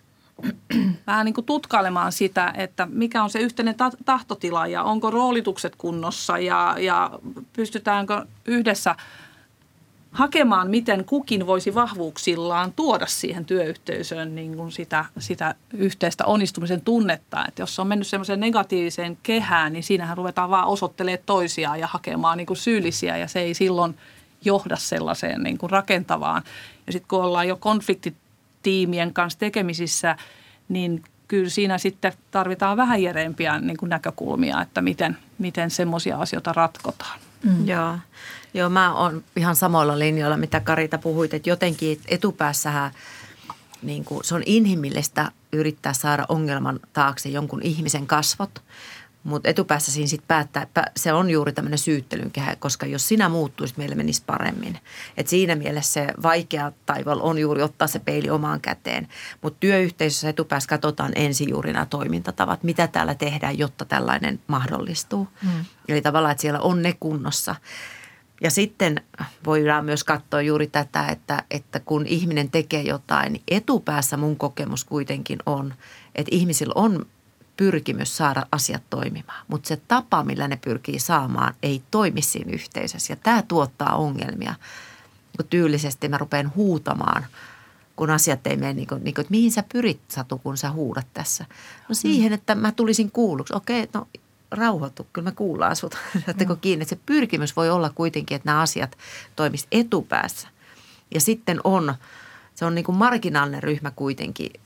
vähän niin kuin tutkailemaan sitä, että mikä on se yhteinen tahtotila ja onko roolitukset kunnossa ja, ja pystytäänkö yhdessä hakemaan, miten kukin voisi vahvuuksillaan tuoda siihen työyhteisöön niin kuin sitä, sitä yhteistä onnistumisen tunnetta. Että jos se on mennyt semmoiseen negatiiviseen kehään, niin siinähän ruvetaan vaan osoittelemaan toisiaan ja hakemaan niin kuin syyllisiä ja se ei silloin johda sellaiseen niin kuin rakentavaan. Ja sitten kun ollaan jo konfliktitiimien kanssa tekemisissä, niin kyllä siinä sitten tarvitaan vähän järeempiä niin kuin näkökulmia, että miten, miten semmoisia asioita ratkotaan. Mm. Joo. Joo, mä oon ihan samoilla linjoilla, mitä Karita puhuit, että jotenkin etupäässähän niin kuin, se on inhimillistä yrittää saada ongelman taakse jonkun ihmisen kasvot, mutta etupäässä siinä sitten päättää, se on juuri tämmöinen syyttelyn kehä, koska jos sinä muuttuisit, meillä menisi paremmin. Et siinä mielessä se vaikea taival on juuri ottaa se peili omaan käteen, mutta työyhteisössä etupäässä katsotaan ensin juuri nämä toimintatavat, mitä täällä tehdään, jotta tällainen mahdollistuu. Mm. Eli tavallaan, että siellä on ne kunnossa. Ja sitten voidaan myös katsoa juuri tätä, että, että kun ihminen tekee jotain, niin etupäässä mun kokemus kuitenkin on, että ihmisillä on pyrkimys saada asiat toimimaan. Mutta se tapa, millä ne pyrkii saamaan, ei toimi siinä yhteisössä. Ja tämä tuottaa ongelmia. Kun tyylisesti mä rupean huutamaan, kun asiat ei mene niin kuin, niin kuin, että mihin sä pyrit, Satu, kun sä huudat tässä. No siihen, että mä tulisin kuulluksi. Okei, no rauhoitu, kyllä me kuullaan sut. Saatteko kiinni, että se pyrkimys voi olla kuitenkin, että nämä asiat toimisi etupäässä. Ja sitten on, se on niin kuin marginaalinen ryhmä kuitenkin,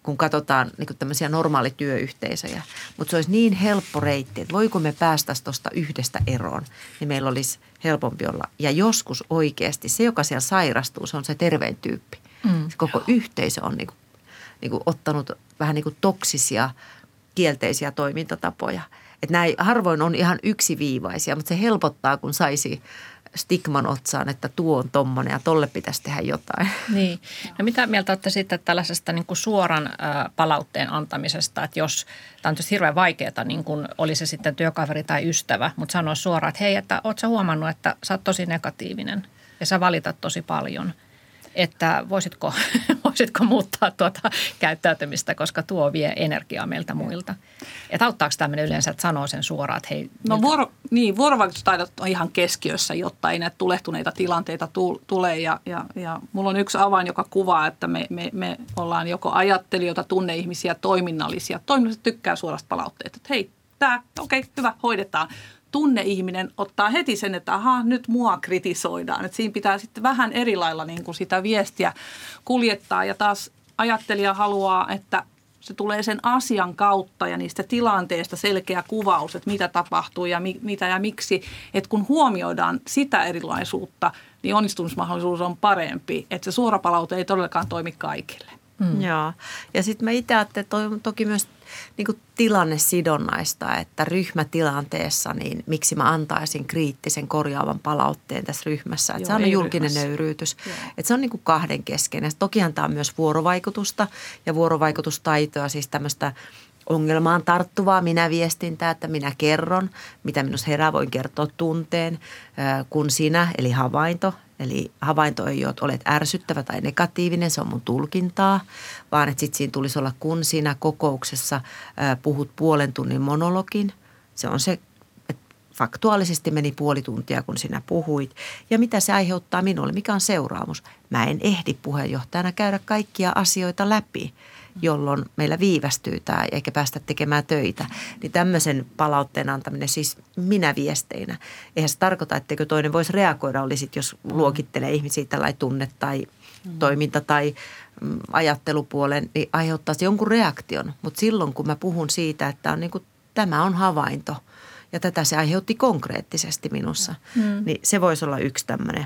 kun katsotaan niin kuin tämmöisiä normaalityöyhteisöjä. Mutta se olisi niin helppo reitti, että voiko me päästä tuosta yhdestä eroon, niin meillä olisi helpompi olla. Ja joskus oikeasti se, joka siellä sairastuu, se on se tervein tyyppi. Mm, se koko joo. yhteisö on niin kuin, niin kuin ottanut vähän niin kuin toksisia, kielteisiä toimintatapoja. Että nämä harvoin on ihan yksiviivaisia, mutta se helpottaa, kun saisi stigman otsaan, että tuo on tommonen ja tolle pitäisi tehdä jotain. Niin. No mitä mieltä olette sitten tällaisesta niin kuin suoran ä, palautteen antamisesta, että jos, tämä on tietysti hirveän vaikeaa, niin kuin oli se sitten työkaveri tai ystävä, mutta sanoa suoraan, että hei, että ootko sä huomannut, että sä oot tosi negatiivinen ja sä valitat tosi paljon. Että voisitko, voisitko muuttaa tuota käyttäytymistä, koska tuo vie energiaa meiltä muilta. Että auttaako tämmöinen yleensä, että sanoo sen suoraan, että hei. No vuoro, niin, vuorovaikutustaidot on ihan keskiössä, jotta ei näitä tulehtuneita tilanteita tule. Ja, ja, ja mulla on yksi avain, joka kuvaa, että me, me, me ollaan joko ajattelijoita, tunneihmisiä, toiminnallisia. Toiminnalliset tykkää suorasta palautteesta, että hei, tämä, okei, okay, hyvä, hoidetaan. Tunneihminen ottaa heti sen, että aha, nyt mua kritisoidaan. Että siinä pitää sitten vähän eri lailla niin kuin sitä viestiä kuljettaa. Ja taas ajattelija haluaa, että se tulee sen asian kautta ja niistä tilanteista selkeä kuvaus, että mitä tapahtuu ja mi- mitä ja miksi. Että kun huomioidaan sitä erilaisuutta, niin onnistumismahdollisuus on parempi. Että se suora palaute ei todellakaan toimi kaikille. Mm. Joo. Ja sitten mä itse ajattelen, että on toki myös niin kuin tilannesidonnaista, että ryhmätilanteessa, niin miksi mä antaisin kriittisen korjaavan palautteen tässä ryhmässä. Että Joo, se on julkinen ryhmässä. Nöyryytys. Joo. Että se on niin kuin kahden kesken. Ja tokihan tämä on myös vuorovaikutusta ja vuorovaikutustaitoa, siis tämmöistä ongelmaan tarttuvaa minä viestintää, että minä kerron, mitä minusta herää, voin kertoa tunteen, kun sinä, eli havainto. Eli havainto ei ole, että olet ärsyttävä tai negatiivinen, se on mun tulkintaa, vaan että sitten siinä tulisi olla, kun siinä kokouksessa puhut puolen tunnin monologin. Se on se, että faktuaalisesti meni puoli tuntia, kun sinä puhuit. Ja mitä se aiheuttaa minulle, mikä on seuraamus? Mä en ehdi puheenjohtajana käydä kaikkia asioita läpi, jolloin meillä viivästyy tämä eikä päästä tekemään töitä. Niin tämmöisen palautteen antaminen siis minä viesteinä. Eihän se tarkoita, etteikö toinen voisi reagoida, oli sit, jos luokittelee ihmisiä tällainen tunne tai mm. toiminta tai mm, ajattelupuolen, niin aiheuttaa se jonkun reaktion. Mutta silloin, kun mä puhun siitä, että on niin kuin, tämä on havainto ja tätä se aiheutti konkreettisesti minussa, mm. niin se voisi olla yksi tämmöinen.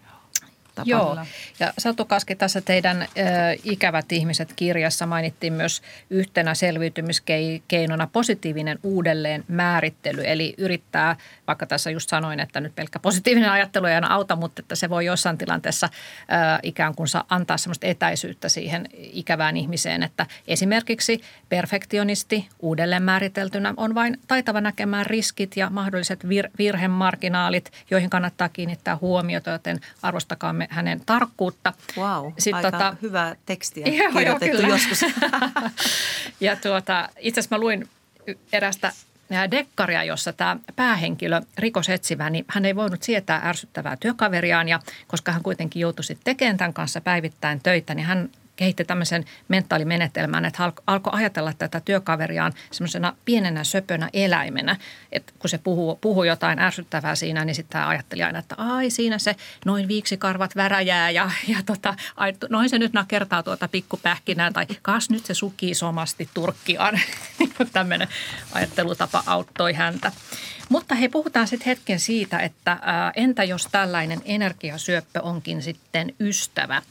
Joo, ja Satu Kaski, tässä teidän ö, Ikävät ihmiset -kirjassa mainittiin myös yhtenä selviytymiskeinona positiivinen uudelleen määrittely. Eli yrittää, vaikka tässä just sanoin, että nyt pelkkä positiivinen ajattelu ei aina auta, mutta että se voi jossain tilanteessa ö, ikään kuin antaa semmoista etäisyyttä siihen ikävään ihmiseen. Että esimerkiksi perfektionisti uudelleen määriteltynä on vain taitava näkemään riskit ja mahdolliset vir- virhemarginaalit, joihin kannattaa kiinnittää huomiota, joten arvostakaamme hänen tarkkuutta. Wow, Sitten aika tota, hyvää tekstiä joo, kirjoitettu joo, joskus. ja tuota, itse asiassa mä luin erästä dekkaria, jossa tämä päähenkilö, rikosetsivä, niin hän ei voinut sietää ärsyttävää työkaveriaan ja koska hän kuitenkin joutui sitten tekemään tämän kanssa päivittäin töitä, niin hän kehitti tämmöisen mentaalimenetelmän, että alkoi ajatella tätä työkaveriaan semmoisena pienenä söpönä eläimenä. Että kun se puhuu, puhuu jotain ärsyttävää siinä, niin sitten ajatteli aina, että ai siinä se noin viiksikarvat väräjää ja, ja tota, ai, noin se nyt nakertaa tuota pikkupähkinää tai kas nyt se sukii somasti turkkiaan. Tämmöinen ajattelutapa auttoi häntä. Mutta hei, puhutaan sitten hetken siitä, että ää, entä jos tällainen energiasyöppö onkin sitten ystävä?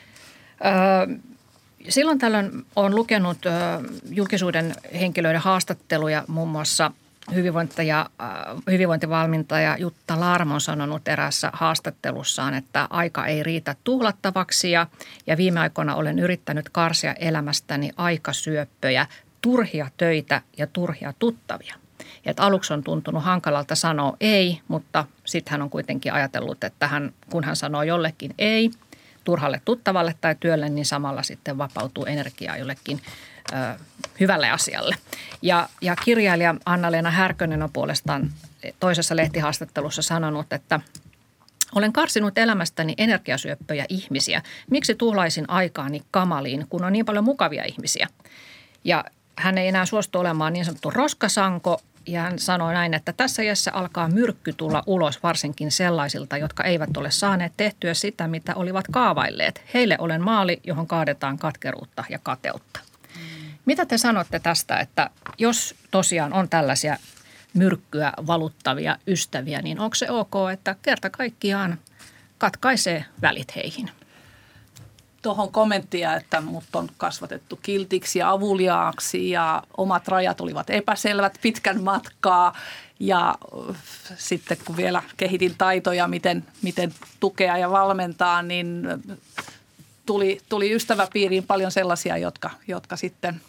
Silloin tällöin olen lukenut julkisuuden henkilöiden haastatteluja, muun muassa hyvinvointia, hyvinvointivalmentaja Jutta Larmo on sanonut eräässä haastattelussaan, että aika ei riitä tuhlattavaksi ja, ja viime aikoina olen yrittänyt karsia elämästäni aikasyöppöjä, turhia töitä ja turhia tuttavia. Et aluksi on tuntunut hankalalta sanoa ei, mutta sitten hän on kuitenkin ajatellut, että hän, kun hän sanoo jollekin ei, turhalle tuttavalle tai työlle, niin samalla sitten vapautuu energiaa jollekin ö, hyvälle asialle. Ja, ja kirjailija Anna-Leena Härkönen on puolestaan toisessa lehtihaastattelussa sanonut, että olen karsinut elämästäni energiasyöppöjä ihmisiä. Miksi tuhlaisin aikaani kamaliin, kun on niin paljon mukavia ihmisiä? Ja hän ei enää suostu olemaan niin sanottu roskasanko. Ja hän sanoi näin, että tässä iässä alkaa myrkky tulla ulos varsinkin sellaisilta, jotka eivät ole saaneet tehtyä sitä, mitä olivat kaavailleet. Heille olen maali, johon kaadetaan katkeruutta ja kateutta. Mitä te sanotte tästä, että jos tosiaan on tällaisia myrkkyä valuttavia ystäviä, niin onko se ok, että kerta kaikkiaan katkaisee välit heihin? Tuohon kommenttia, että mut on kasvatettu kiltiksi ja avuliaaksi ja omat rajat olivat epäselvät pitkän matkaa. Ja sitten kun vielä kehitin taitoja, miten, miten tukea ja valmentaa, niin tuli, tuli ystäväpiiriin paljon sellaisia, jotka, jotka sitten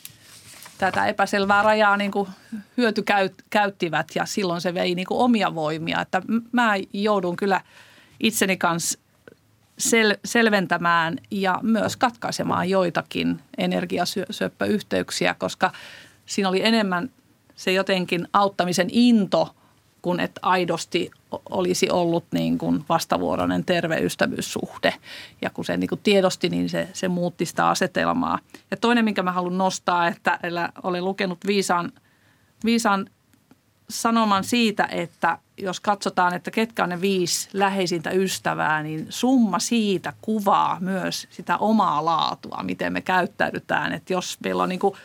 tätä epäselvää rajaa niin kuin hyötykäyttivät ja silloin se vei niin kuin omia voimia. Että mä joudun kyllä itseni kanssa sel, selventämään ja myös katkaisemaan joitakin energiasyöppöyhteyksiä, koska siinä oli enemmän se jotenkin auttamisen into, kun et aidosti olisi ollut niin kuin vastavuoroinen terve ystävyyssuhde. Ja kun se niin kuin tiedosti, niin se, se muutti sitä asetelmaa. Ja toinen, minkä mä haluan nostaa, että olen lukenut viisaan, viisaan sanoman siitä, että jos katsotaan, että ketkä on ne viisi läheisintä ystävää, niin summa siitä kuvaa myös sitä omaa laatua, miten me käyttäydytään. Että jos meillä on niin kuin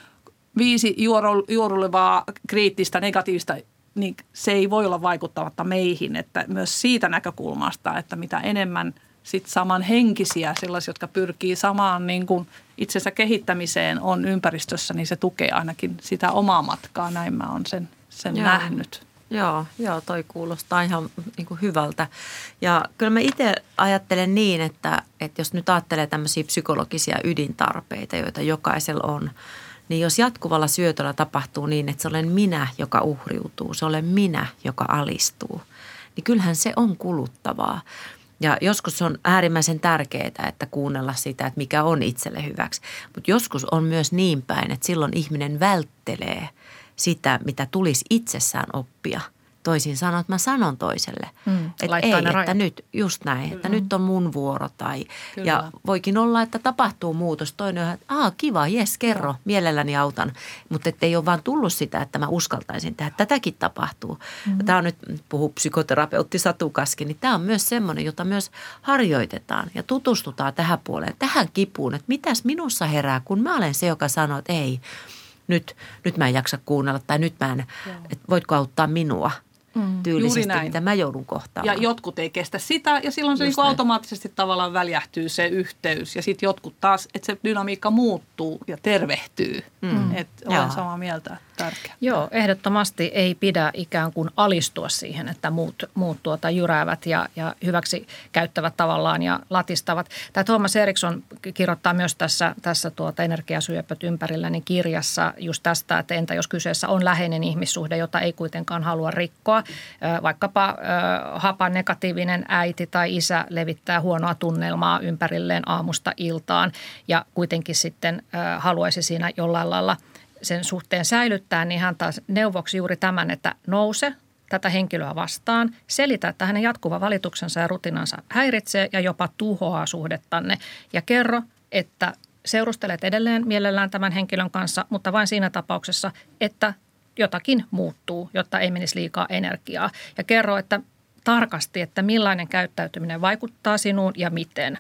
viisi juorulevaa kriittistä, negatiivista, niin se ei voi olla vaikuttamatta meihin. Että myös siitä näkökulmasta, että mitä enemmän sit samanhenkisiä, sellaisia, jotka pyrkii samaan niin kuin itsensä kehittämiseen on ympäristössä, niin se tukee ainakin sitä omaa matkaa. Näin mä oon sen, sen Joo. nähnyt. Joo, joo, toi kuulostaa ihan niin kuin hyvältä. Ja kyllä mä itse ajattelen niin, että, että jos nyt ajattelee tämmöisiä psykologisia ydintarpeita, joita jokaisella on, niin jos jatkuvalla syötöllä tapahtuu niin, että se olen minä, joka uhriutuu, se olen minä, joka alistuu, niin kyllähän se on kuluttavaa. Ja joskus on äärimmäisen tärkeää, että kuunnella sitä, että mikä on itselle hyväksi. Mutta joskus on myös niin päin, että silloin ihminen välttelee sitä, mitä tulisi itsessään oppia. Toisin sanoen, että mä sanon toiselle, Mm, että ei, että rajat. Nyt just näin, Kyllä. että nyt on mun vuoro. Tai, ja voikin olla, että tapahtuu muutos. Toinen on, että Aa, kiva, jes, kerro, Joo. mielelläni autan. Mutta ei ole vaan tullut sitä, että mä uskaltaisin tehdä. Tätäkin tapahtuu. Mm-hmm. Tämä on nyt, puhuu psykoterapeutti Satu Kaski, niin tämä on myös semmoinen, jota myös harjoitetaan ja tutustutaan tähän puoleen, tähän kipuun. Että mitäs minussa herää, kun mä olen se, joka sanoo, että ei, nyt, nyt mä en jaksa kuunnella tai nyt mä en, että voitko auttaa minua. Mm, tyylisesti, mitä mä joudun kohtaamaan. Ja jotkut ei kestä sitä ja silloin se niin automaattisesti tavallaan väljähtyy se yhteys. Ja sitten jotkut taas, että se dynamiikka muuttuu ja tervehtyy. Mm. Että olen samaa mieltä, tärkeää. Joo, ehdottomasti ei pidä ikään kuin alistua siihen, että muut, muut tuota jyräävät ja, ja hyväksi käyttävät tavallaan ja latistavat. Tämä Thomas Eriksson kirjoittaa myös tässä, tässä tuota energiasyöpöt ympärillä niin kirjassa just tästä, että entä jos kyseessä on läheinen ihmissuhde, jota ei kuitenkaan halua rikkoa. Vaikkapa hapan negatiivinen äiti tai isä levittää huonoa tunnelmaa ympärilleen aamusta iltaan ja kuitenkin sitten haluaisi siinä jollain lailla sen suhteen säilyttää, niin hän taas neuvoksi juuri tämän, että nouse tätä henkilöä vastaan, selitä, että hänen jatkuva valituksensa ja rutinansa häiritsee ja jopa tuhoaa suhdettanne ja kerro, että seurustelet edelleen mielellään tämän henkilön kanssa, mutta vain siinä tapauksessa, että jotakin muuttuu, jotta ei menisi liikaa energiaa. Ja kerro, että tarkasti, että millainen käyttäytyminen vaikuttaa sinuun ja miten.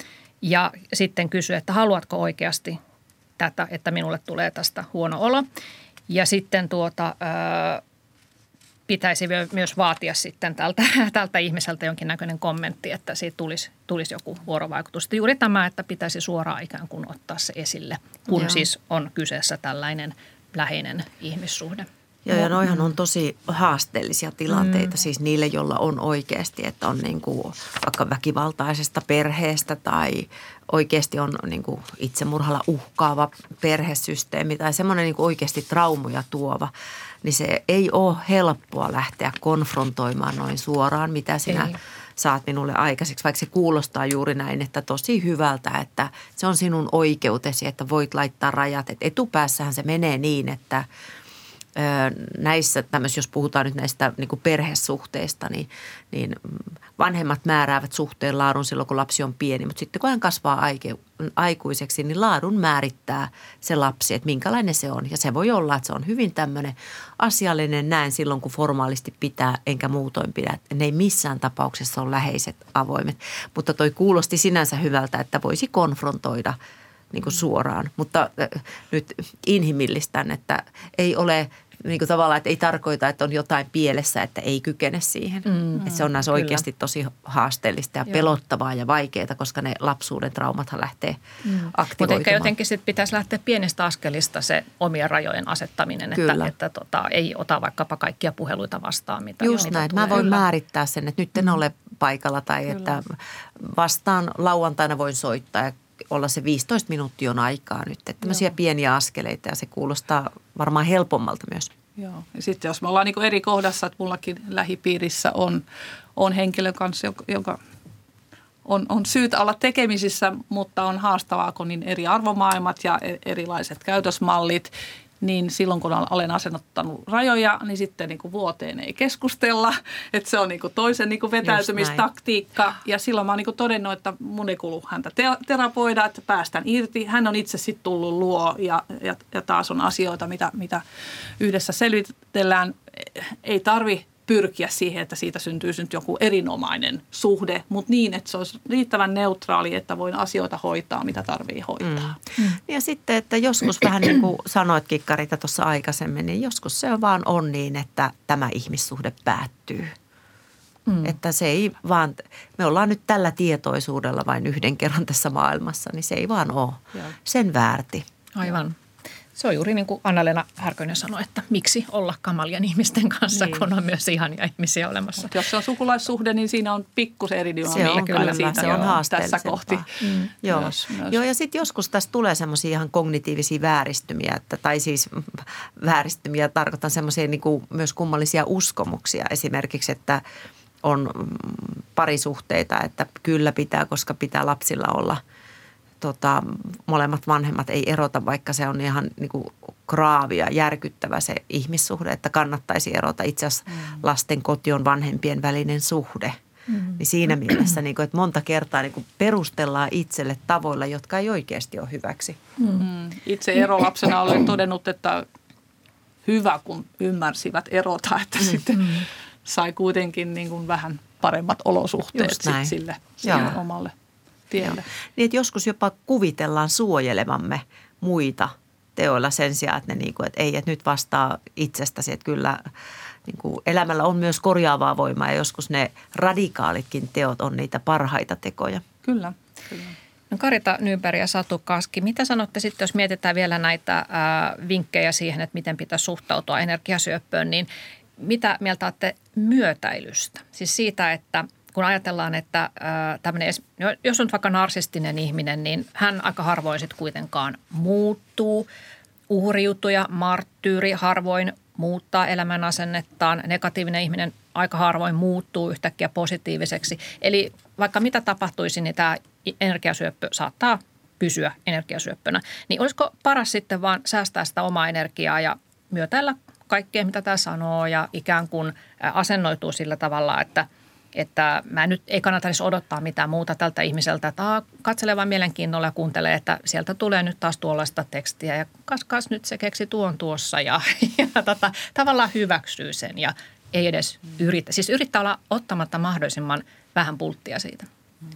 Ja sitten kysy, että haluatko oikeasti tätä, että minulle tulee tästä huono olo. Ja sitten tuota, ää, pitäisi myös vaatia sitten tältä, tältä ihmiseltä jonkinnäköinen kommentti, että siitä tulisi, tulisi joku vuorovaikutus. Juuri tämä, että pitäisi suoraan ikään kuin ottaa se esille, kun Joo. siis on kyseessä tällainen läheinen ihmissuhde. Joo, ja noihan on tosi haasteellisia tilanteita, mm. siis niille, joilla on oikeasti, että on niin kuin vaikka väkivaltaisesta perheestä tai oikeasti on niin kuin itsemurhalla uhkaava perhesysteemi tai semmoinen niin kuin oikeasti traumoja tuova, niin se ei ole helppoa lähteä konfrontoimaan noin suoraan, mitä sinä ei. saat minulle aikaiseksi, vaikka se kuulostaa juuri näin, että tosi hyvältä, että se on sinun oikeutesi, että voit laittaa rajat. Et etupäässähän se menee niin, että näissä tämmöisissä, jos puhutaan nyt näistä niin kuin perhesuhteista, niin, niin vanhemmat määräävät suhteen laadun silloin, kun lapsi on pieni. Mutta sitten kun hän kasvaa aike, aikuiseksi, niin laadun määrittää se lapsi, että minkälainen se on. Ja se voi olla, että se on hyvin tämmöinen asiallinen näin silloin, kun formaalisti pitää, enkä muutoin pidä. Ne ei missään tapauksessa ole läheiset avoimet. Mutta toi kuulosti sinänsä hyvältä, että voisi konfrontoida niin kuin suoraan. Mutta äh, nyt inhimillistän, että ei ole niin kuin tavallaan, että ei tarkoita, että on jotain pielessä, että ei kykene siihen. Mm, että se on näissä oikeasti tosi haasteellista ja Joo. pelottavaa ja vaikeaa, koska ne lapsuuden traumathan lähtee mm. aktivoitumaan. Mutta ehkä jotenkin sitten pitäisi lähteä pienestä askelista se omien rajojen asettaminen, että, että tota, ei ota vaikkapa kaikkia puheluita vastaan. Mitä Just näin. Tulee. Mä voin Kyllä. määrittää sen, että nyt en ole paikalla tai Kyllä. että vastaan lauantaina voin soittaa ja olla se viisitoista minuuttia on aikaa nyt. Että tämmöisiä Joo. pieniä askeleita ja se kuulostaa varmaan helpommalta myös. Joo. Ja sitten jos me ollaan niin kuin eri kohdassa, että mullakin lähipiirissä on, on henkilö kanssa, joka on, on syytä olla tekemisissä, mutta on haastavaa, kun niin eri arvomaailmat ja erilaiset käytösmallit, niin silloin kun olen asettanut rajoja, niin sitten niin kuin vuoteen ei keskustella. Että se on niin kuin toisen niin kuin vetäytymistaktiikka. Ja silloin mä oon niin kuin todennut, että mun ei kuulu häntä te- terapoida, että päästään irti. Hän on itse sitten tullut luo ja, ja, ja taas on asioita, mitä, mitä yhdessä selvitellään. Ei tarvi pyrkiä siihen, että siitä syntyisi nyt joku erinomainen suhde, mutta niin, että se olisi riittävän neutraali, että voin asioita hoitaa, mitä tarvii hoitaa. Mm. Mm. Ja sitten, että joskus vähän niin kuin sanoitkin Karita tuossa aikaisemmin, niin joskus se vaan on niin, että tämä ihmissuhde päättyy. Mm. Että se ei vaan, me ollaan nyt tällä tietoisuudella vain yhden kerran tässä maailmassa, niin se ei vaan ole Joo. sen väärti. Aivan. Se on juuri niin kuin Anna-Leena Härkönen sanoi, että miksi olla kamalien ihmisten kanssa, niin. kun on myös ihania ihmisia olemassa. Mut jos se on sukulaissuhde, niin siinä on pikkusen eri dynamiikka. Se on kyllä, siitä, se on haasteellisempaa. Tässä kohti. Mm. Joo. Myös, myös. Joo, ja sitten joskus tässä tulee semmoisia ihan kognitiivisia vääristymiä, että, tai siis vääristymiä tarkoitan semmoisia niin kuin myös kummallisia uskomuksia. Esimerkiksi, että on parisuhteita, että kyllä pitää, koska pitää lapsilla olla Tota, molemmat vanhemmat ei erota, vaikka se on ihan niin kuin kraavia, järkyttävä se ihmissuhde, että kannattaisi erota. Itse asiassa mm. lasten koti on vanhempien välinen suhde. Mm. Niin siinä mielessä, niin kuin, että monta kertaa niin kuin perustellaan itselle tavoilla, jotka ei oikeasti ole hyväksi. Mm. Itse erolapsena olen todennut, että hyvä, kun ymmärsivät erota, että mm. sitten mm. sai kuitenkin niin kuin vähän paremmat olosuhteet sit sille, sille omalle tielle. Niin, että joskus jopa kuvitellaan suojelevamme muita teoilla sen sijaan, että, ne niin kuin, että ei, että nyt vastaa itsestäsi, että kyllä niin kuin elämällä on myös korjaavaa voimaa ja joskus ne radikaalitkin teot on niitä parhaita tekoja. Kyllä, kyllä. No Karita Nyberg ja Satu Kaski, mitä sanotte sitten, jos mietitään vielä näitä ää, vinkkejä siihen, että miten pitäisi suhtautua energiasyöppöön, niin mitä mieltä olette myötäilystä? Siis siitä, että kun ajatellaan, että ää, tämmöinen, jos on vaikka narsistinen ihminen, niin hän aika harvoin sitten kuitenkaan muuttuu. Uhriutuja, marttyyri harvoin muuttaa elämän asennettaan. Negatiivinen ihminen aika harvoin muuttuu yhtäkkiä positiiviseksi. Eli vaikka mitä tapahtuisi, niin tämä energiasyöppö saattaa pysyä energiasyöppönä. Niin olisiko paras sitten vaan säästää sitä omaa energiaa ja myötäillä kaikkea, mitä tämä sanoo ja ikään kuin asennoituu sillä tavalla, että Että mä nyt ei kannata edes odottaa mitään muuta tältä ihmiseltä, että katselee vaan mielenkiinnolla ja kuuntelee, että sieltä tulee nyt taas tuollaista tekstiä ja kas, kas nyt se keksi tuon tuossa ja, ja tota, tavallaan hyväksyy sen ja ei edes yritä. Siis yrittää olla ottamatta mahdollisimman vähän pulttia siitä.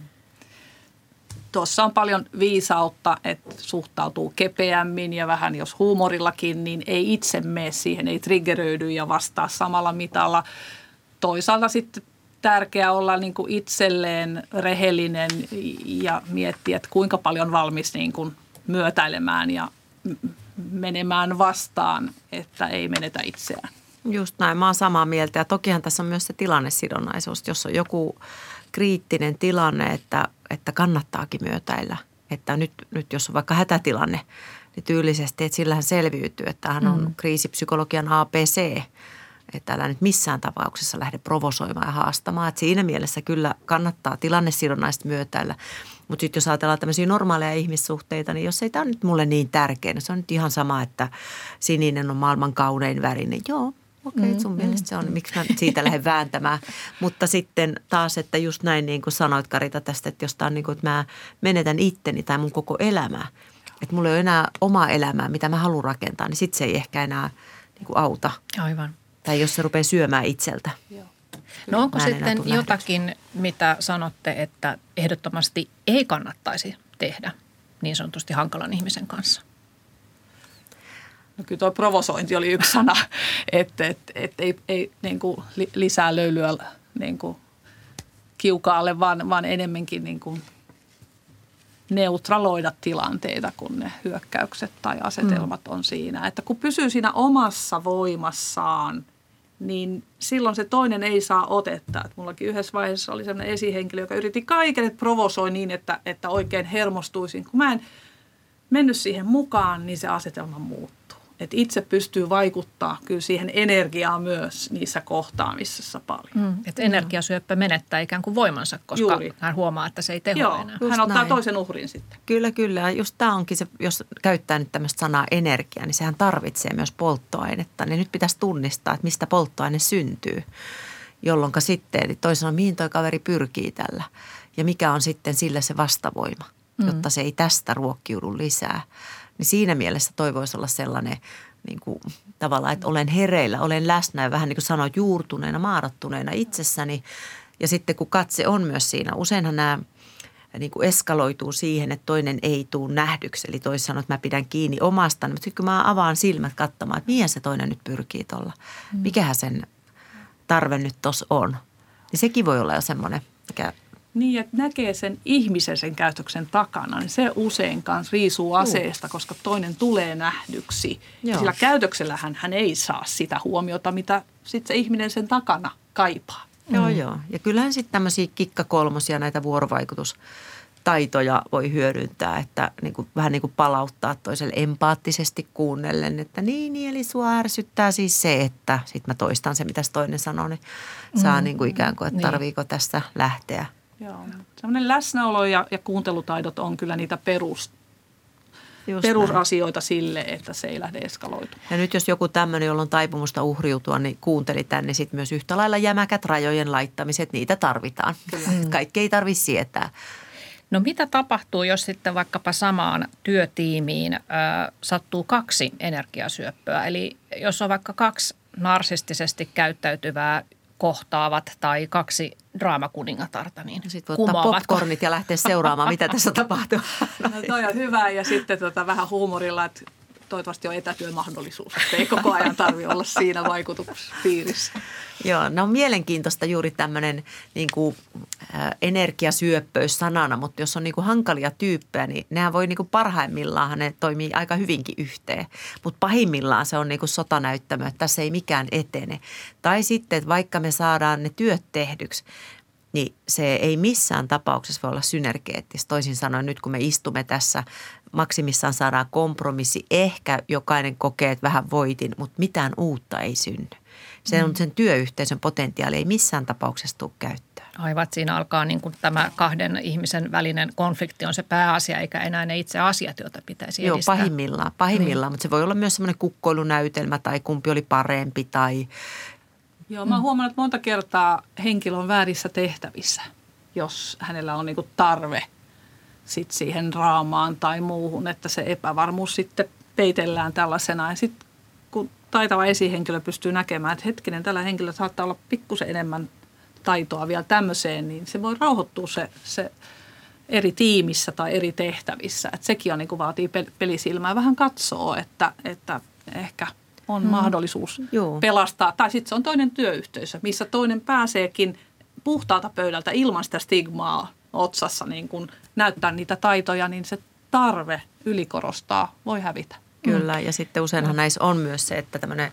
Tuossa on paljon viisautta, että suhtautuu kepeämmin ja vähän jos huumorillakin, niin ei itse mene siihen, ei triggeröidy ja vastaa samalla mitalla. Toisaalta sitten tärkeää olla niin kuin itselleen rehellinen ja miettiä, että kuinka paljon valmis niin kuin myötäilemään ja menemään vastaan, että ei menetä itseään. Just näin, mä oon samaa mieltä ja tokihan tässä on myös se tilannesidonnaisuus, jos on joku kriittinen tilanne, että, että kannattaakin myötäillä, että nyt, nyt jos on vaikka hätätilanne, niin tyylisesti, että sillähän selviytyy, että hän on mm. kriisipsykologian A B C, että älä nyt missään tapauksessa lähde provosoimaan ja haastamaan. Että siinä mielessä kyllä kannattaa tilannesidonnaista myötäillä. Mutta sitten jos ajatellaan tämmöisiä normaaleja ihmissuhteita, niin jos ei tämä ole nyt mulle niin tärkeä, niin se on nyt ihan sama, että sininen on maailman kaunein väri. Niin joo, okei, okay, sun mm, mielestä se on, miksi mä siitä lähden vääntämään. Mutta sitten taas, että just näin niin kuin sanoit Karita tästä, että jos tämä on niin kuin, että mä menetän itteni tai mun koko elämää, että mulla ei ole enää omaa elämää, mitä mä haluan rakentaa, niin sitten se ei ehkä enää niin kuin auta. Aivan. Tai jos se rupeaa syömään itseltä. Joo. No onko sitten jotakin, mitä sanotte, että ehdottomasti ei kannattaisi tehdä? niin sanotusti hankalan ihmisen kanssa? No kyllä tuo provosointi oli yksi sana, että et, et ei, ei niin kuin lisää löylyä niin kuin kiukaalle, vaan, vaan enemmänkin niin kuin neutraloida tilanteita, kun ne hyökkäykset tai asetelmat on siinä. Että kun pysyy siinä omassa voimassaan, niin silloin se toinen ei saa otetta. Et mullakin yhdessä vaiheessa oli sellainen esihenkilö, joka yritti kaiken, että provosoi niin, että, että oikein hermostuisin. Kun mä en mennyt siihen mukaan, niin se asetelma muuttuu. Että itse pystyy vaikuttaa kyllä siihen energiaan myös niissä kohtaamisissa paljon. Mm, että energiasyöppä menettää ikään kuin voimansa, koska Juuri. hän huomaa, että se ei tehoa Joo, enää. Hän ottaa näin. toisen uhrin sitten. Kyllä, kyllä. Just tämä onkin se, jos käyttää nyt tämmöistä sanaa energia, niin sehän tarvitsee myös polttoainetta. Niin nyt pitäisi tunnistaa, että mistä polttoaine syntyy, jolloin sitten, eli toisin sanoen, mihin toi kaveri pyrkii tällä ja mikä on sitten sillä se vastavoima, mm. jotta se ei tästä ruokkiudu lisää. Niin siinä mielessä toi voisi olla sellainen niin kuin, tavallaan, että olen hereillä, olen läsnä ja vähän niin kuin sanoit, juurtuneena, maarattuneena itsessäni. Ja sitten kun katse on myös siinä, useinhan nämä niin kuin eskaloituu siihen, että toinen ei tule nähdyksi. Eli toisin sanoen, että mä pidän kiinni omastani, mutta sitten kun mä avaan silmät katsomaan, että mihin se toinen nyt pyrkii tuolla, mikähän sen tarve nyt tuossa on, niin sekin voi olla jo semmoinen, mikä... Niin, että näkee sen ihmisen sen käytöksen takana, niin se usein kanssa riisuu aseesta, uh. koska toinen tulee nähdyksi. Ja sillä käytöksellähän hän ei saa sitä huomiota, mitä sitten se ihminen sen takana kaipaa. Mm. Joo, joo. Ja kyllähän sitten tämmöisiä kikkakolmosia, näitä vuorovaikutustaitoja voi hyödyntää, että niin kuin, vähän niin kuin palauttaa toiselle empaattisesti kuunnellen, että niin, niin, eli sua ärsyttää siis se, että sitten mä toistan se, mitä toinen sanoo, niin saa mm. niin kuin ikään kuin, että tarviiko tästä lähteä. Joo, semmoinen läsnäolo ja, ja kuuntelutaidot on kyllä niitä perus, perusasioita näin. Sille, että se ei lähde eskaloitumaan. Ja nyt jos joku tämmöinen, jolla on taipumusta uhriutua, niin kuunteli tänne, niin sitten myös yhtä lailla jämäkät rajojen laittamiset, niitä tarvitaan. Mm. Kaikki ei tarvitse sietää. No mitä tapahtuu, jos sitten vaikkapa samaan työtiimiin äh, sattuu kaksi energiasyöppöä? Eli jos on vaikka kaksi narsistisesti käyttäytyvää kohtaavat tai kaksi draamakuningatarta, niin sitten voi ottaa popcornit ja lähteä seuraamaan, mitä tässä tapahtuu. No toi on hyvä ja sitten tota, vähän huumorilla, että toivottavasti on etätyömahdollisuus, että ei koko ajan tarvitse olla siinä vaikutuspiirissä. Joo, no on mielenkiintoista juuri tämmöinen niin kuin, ä, energiasyöppöys sanana, mutta jos on niin kuin hankalia tyyppejä, niin nehän voi niin kuin parhaimmillaan, ne toimii aika hyvinkin yhteen. Mutta pahimmillaan se on niin kuin sotanäyttämö, että tässä ei mikään etene. Tai sitten, että vaikka me saadaan ne työt tehdyksi, niin se ei missään tapauksessa voi olla synergeettistä. Toisin sanoen nyt kun me istumme tässä, maksimissaan saadaan kompromissi. Ehkä jokainen kokee, että vähän voitin, mutta mitään uutta ei synny. Se on sen työyhteisön potentiaali, ei missään tapauksessa tule käyttöön. Aivan, siinä alkaa niin kuin tämä kahden ihmisen välinen konflikti on se pääasia, eikä enää ne itse asiat, joita pitäisi edistää. Joo, pahimmillaan, pahimmillaan niin. Mutta se voi olla myös semmoinen kukkoilunäytelmä tai kumpi oli parempi tai... Joo, mä oon huomannut, että monta kertaa henkilö on väärissä tehtävissä, jos hänellä on niinku tarve sit siihen draamaan tai muuhun, että se epävarmuus sitten peitellään tällaisena. Ja sitten kun taitava esihenkilö pystyy näkemään, että hetkinen, tällä henkilöllä saattaa olla pikkusen enemmän taitoa vielä tämmöiseen, niin se voi rauhoittua se, se eri tiimissä tai eri tehtävissä. Et sekin on, niin kuin vaatii pelisilmää vähän katsoo, että, että ehkä on hmm. mahdollisuus Joo. pelastaa. Tai sitten se on toinen työyhteisö, missä toinen pääseekin puhtaalta pöydältä ilman sitä stigmaa otsassa niin kun näyttää niitä taitoja, niin se tarve ylikorostaa voi hävitä. Kyllä, ja sitten useinhan näissä on myös se, että tämmöinen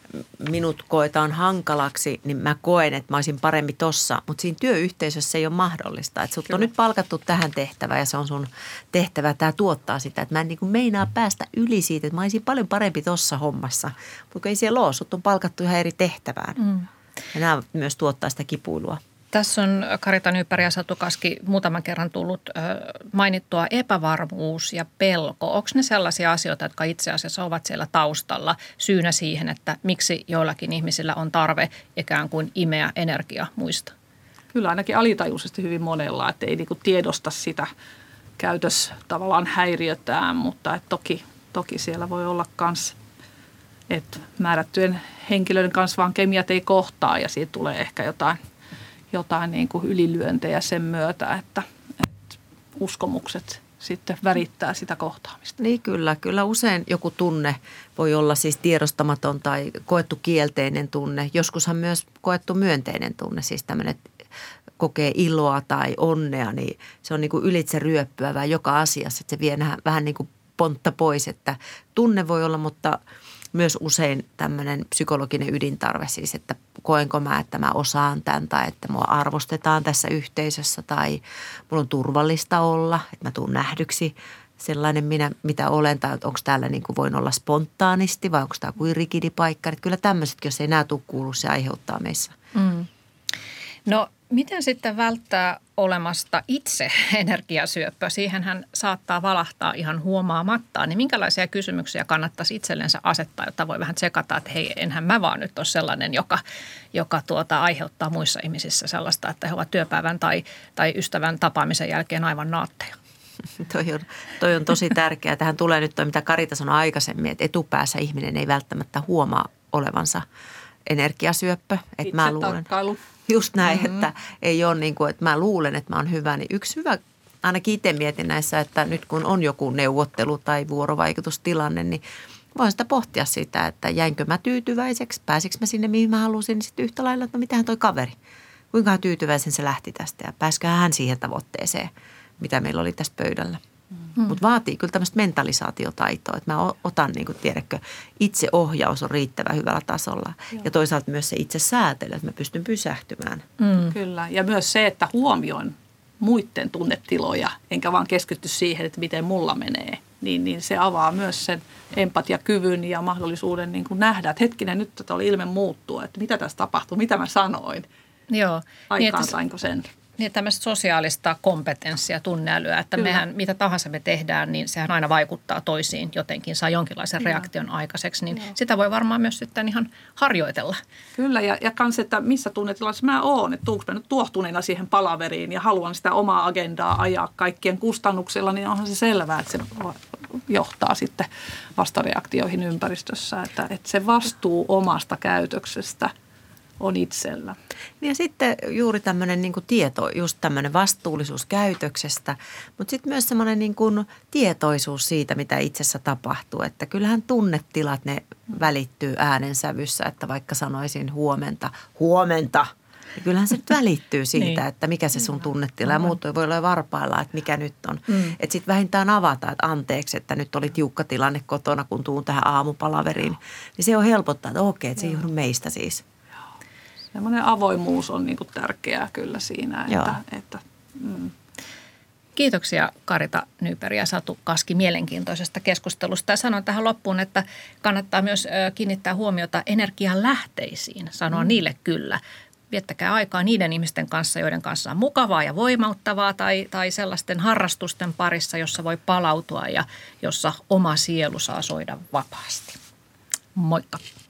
minut koetaan hankalaksi, niin mä koen, että mä olisin parempi tossa, mutta siinä työyhteisössä ei ole mahdollista. Että sut on nyt palkattu tähän tehtävään ja se on sun tehtävä, tämä tuottaa sitä, että mä en niin kuin meinaa päästä yli siitä, että mä olisin paljon parempi tossa hommassa, mutta ei siellä ole, sut on palkattu ihan eri tehtävään. Mm. Ja nämä myös tuottaa sitä kipuilua. Tässä on Karita Nyberg ja Satu Kaski muutaman kerran tullut mainittua epävarmuus ja pelko. Onko ne sellaisia asioita, jotka itse asiassa ovat siellä taustalla syynä siihen, että miksi joillakin ihmisillä on tarve ikään kuin imeä energia muista? Kyllä ainakin alitajuisesti hyvin monella, että ei niinku tiedosta sitä käytös tavallaan häiriötään, mutta et toki, toki siellä voi olla myös, että määrättyjen henkilöiden kanssa vaan kemiat ei kohtaa ja siitä tulee ehkä jotain jotain niin kuin ylilyöntejä sen myötä, että, että uskomukset sitten värittää sitä kohtaamista. Niin kyllä, kyllä usein joku tunne voi olla siis tiedostamaton tai koettu kielteinen tunne. Joskushan myös koettu myönteinen tunne, siis tämmöinen, että kokee iloa tai onnea, niin se on niin kuin ylitse ryöppyävää joka asiassa, että se vie vähän niin kuin pontta pois, että tunne voi olla, mutta myös usein tämmöinen psykologinen ydintarve siis, että koenko mä, että mä osaan tämän tai että mua arvostetaan tässä yhteisössä tai mulla on turvallista olla, että mä tuun nähdyksi sellainen minä, mitä olen tai onko täällä niin kuin voin olla spontaanisti vai onko tämä kuin rigidi paikka. Että kyllä tämmöisetkin, jos ei nämä tule kuulu, se aiheuttaa meissä. Mm. No miten sitten välttää olemasta itse energiasyöppöä? Siihenhän saattaa valahtaa ihan huomaamattaan. Niin minkälaisia kysymyksiä kannattaisi itsellensä asettaa, jotta voi vähän tsekata, että hei, enhän mä vaan nyt ole sellainen, joka, joka tuota, aiheuttaa muissa ihmisissä sellaista, että he ovat työpäivän tai, tai ystävän tapaamisen jälkeen aivan naatteja. Toi on, toi on tosi tärkeää. Tähän tulee nyt toi, mitä Karita sanoi aikaisemmin, että etupäässä ihminen ei välttämättä huomaa olevansa energiasyöppö. Että mä luulen, just näin, mm-hmm. että ei ole niin kuin, että mä luulen, että mä oon hyvä. Niin yksi hyvä, ainakin itse mietin näissä, että nyt kun on joku neuvottelu tai vuorovaikutustilanne, niin voin sitä pohtia sitä, että jäinkö mä tyytyväiseksi, pääsikö mä sinne, mihin mä halusin, niin sitten yhtä lailla, että no mitähän toi kaveri, kuinka tyytyväisen se lähti tästä ja pääsikö hän siihen tavoitteeseen, mitä meillä oli tässä pöydällä. Mm. Mutta vaatii kyllä tämmöistä mentalisaatiotaitoa, että mä otan, niin kuin tiedätkö, itseohjaus on riittävän hyvällä tasolla. Joo. Ja toisaalta myös se itse säätely, että mä pystyn pysähtymään. Mm. Kyllä, ja myös se, että huomioin muiden tunnetiloja, enkä vaan keskitty siihen, että miten mulla menee. Niin, niin se avaa myös sen empatiakyvyn ja mahdollisuuden niin kuin nähdä, että hetkinen, nyt tätä oli ilme muuttua, että mitä tässä tapahtuu, mitä mä sanoin. Joo. Aikaan sainko sen? Niin tämmöistä sosiaalista kompetenssia, tunneälyä, että Kyllä. mehän mitä tahansa me tehdään, niin sehän aina vaikuttaa toisiin jotenkin, saa jonkinlaisen Joo. reaktion aikaiseksi, niin Joo. sitä voi varmaan myös sitten ihan harjoitella. Kyllä ja, ja kans, että missä tunnetilassa mä oon, että tuunko mä nyt tuohtuneena siihen palaveriin ja haluan sitä omaa agendaa ajaa kaikkien kustannuksella, niin onhan se selvää, että se johtaa sitten vastareaktioihin ympäristössä, että, että se vastuu omasta käytöksestä on itsellä. Ja sitten juuri tämmöinen niin kuin tieto, just tämmöinen vastuullisuus käytöksestä, mutta sitten myös semmoinen niin kuin tietoisuus siitä, mitä itsessä tapahtuu. Että kyllähän tunnetilat, ne välittyy äänensävyssä, että vaikka sanoisin huomenta, huomenta, niin kyllähän se nyt välittyy siitä, niin. että mikä se sun tunnetila ja muut voi olla varpailla, että mikä nyt on. Mm. Että sitten vähintään avata, että anteeksi, että nyt oli tiukka tilanne kotona, kun tuun tähän aamupalaveriin. Niin se on helpottaa, että okei, että se ei johdu meistä siis. Semmoinen avoimuus on niin kuin tärkeää kyllä siinä, että, että mm. Kiitoksia Karita Nyberg ja Satu Kaski mielenkiintoisesta keskustelusta. Ja sanon tähän loppuun, että kannattaa myös kiinnittää huomiota energian lähteisiin, sanoa mm. niille kyllä. Viettäkää aikaa niiden ihmisten kanssa, joiden kanssa on mukavaa ja voimauttavaa tai, tai sellaisten harrastusten parissa, jossa voi palautua ja jossa oma sielu saa soida vapaasti. Moikka!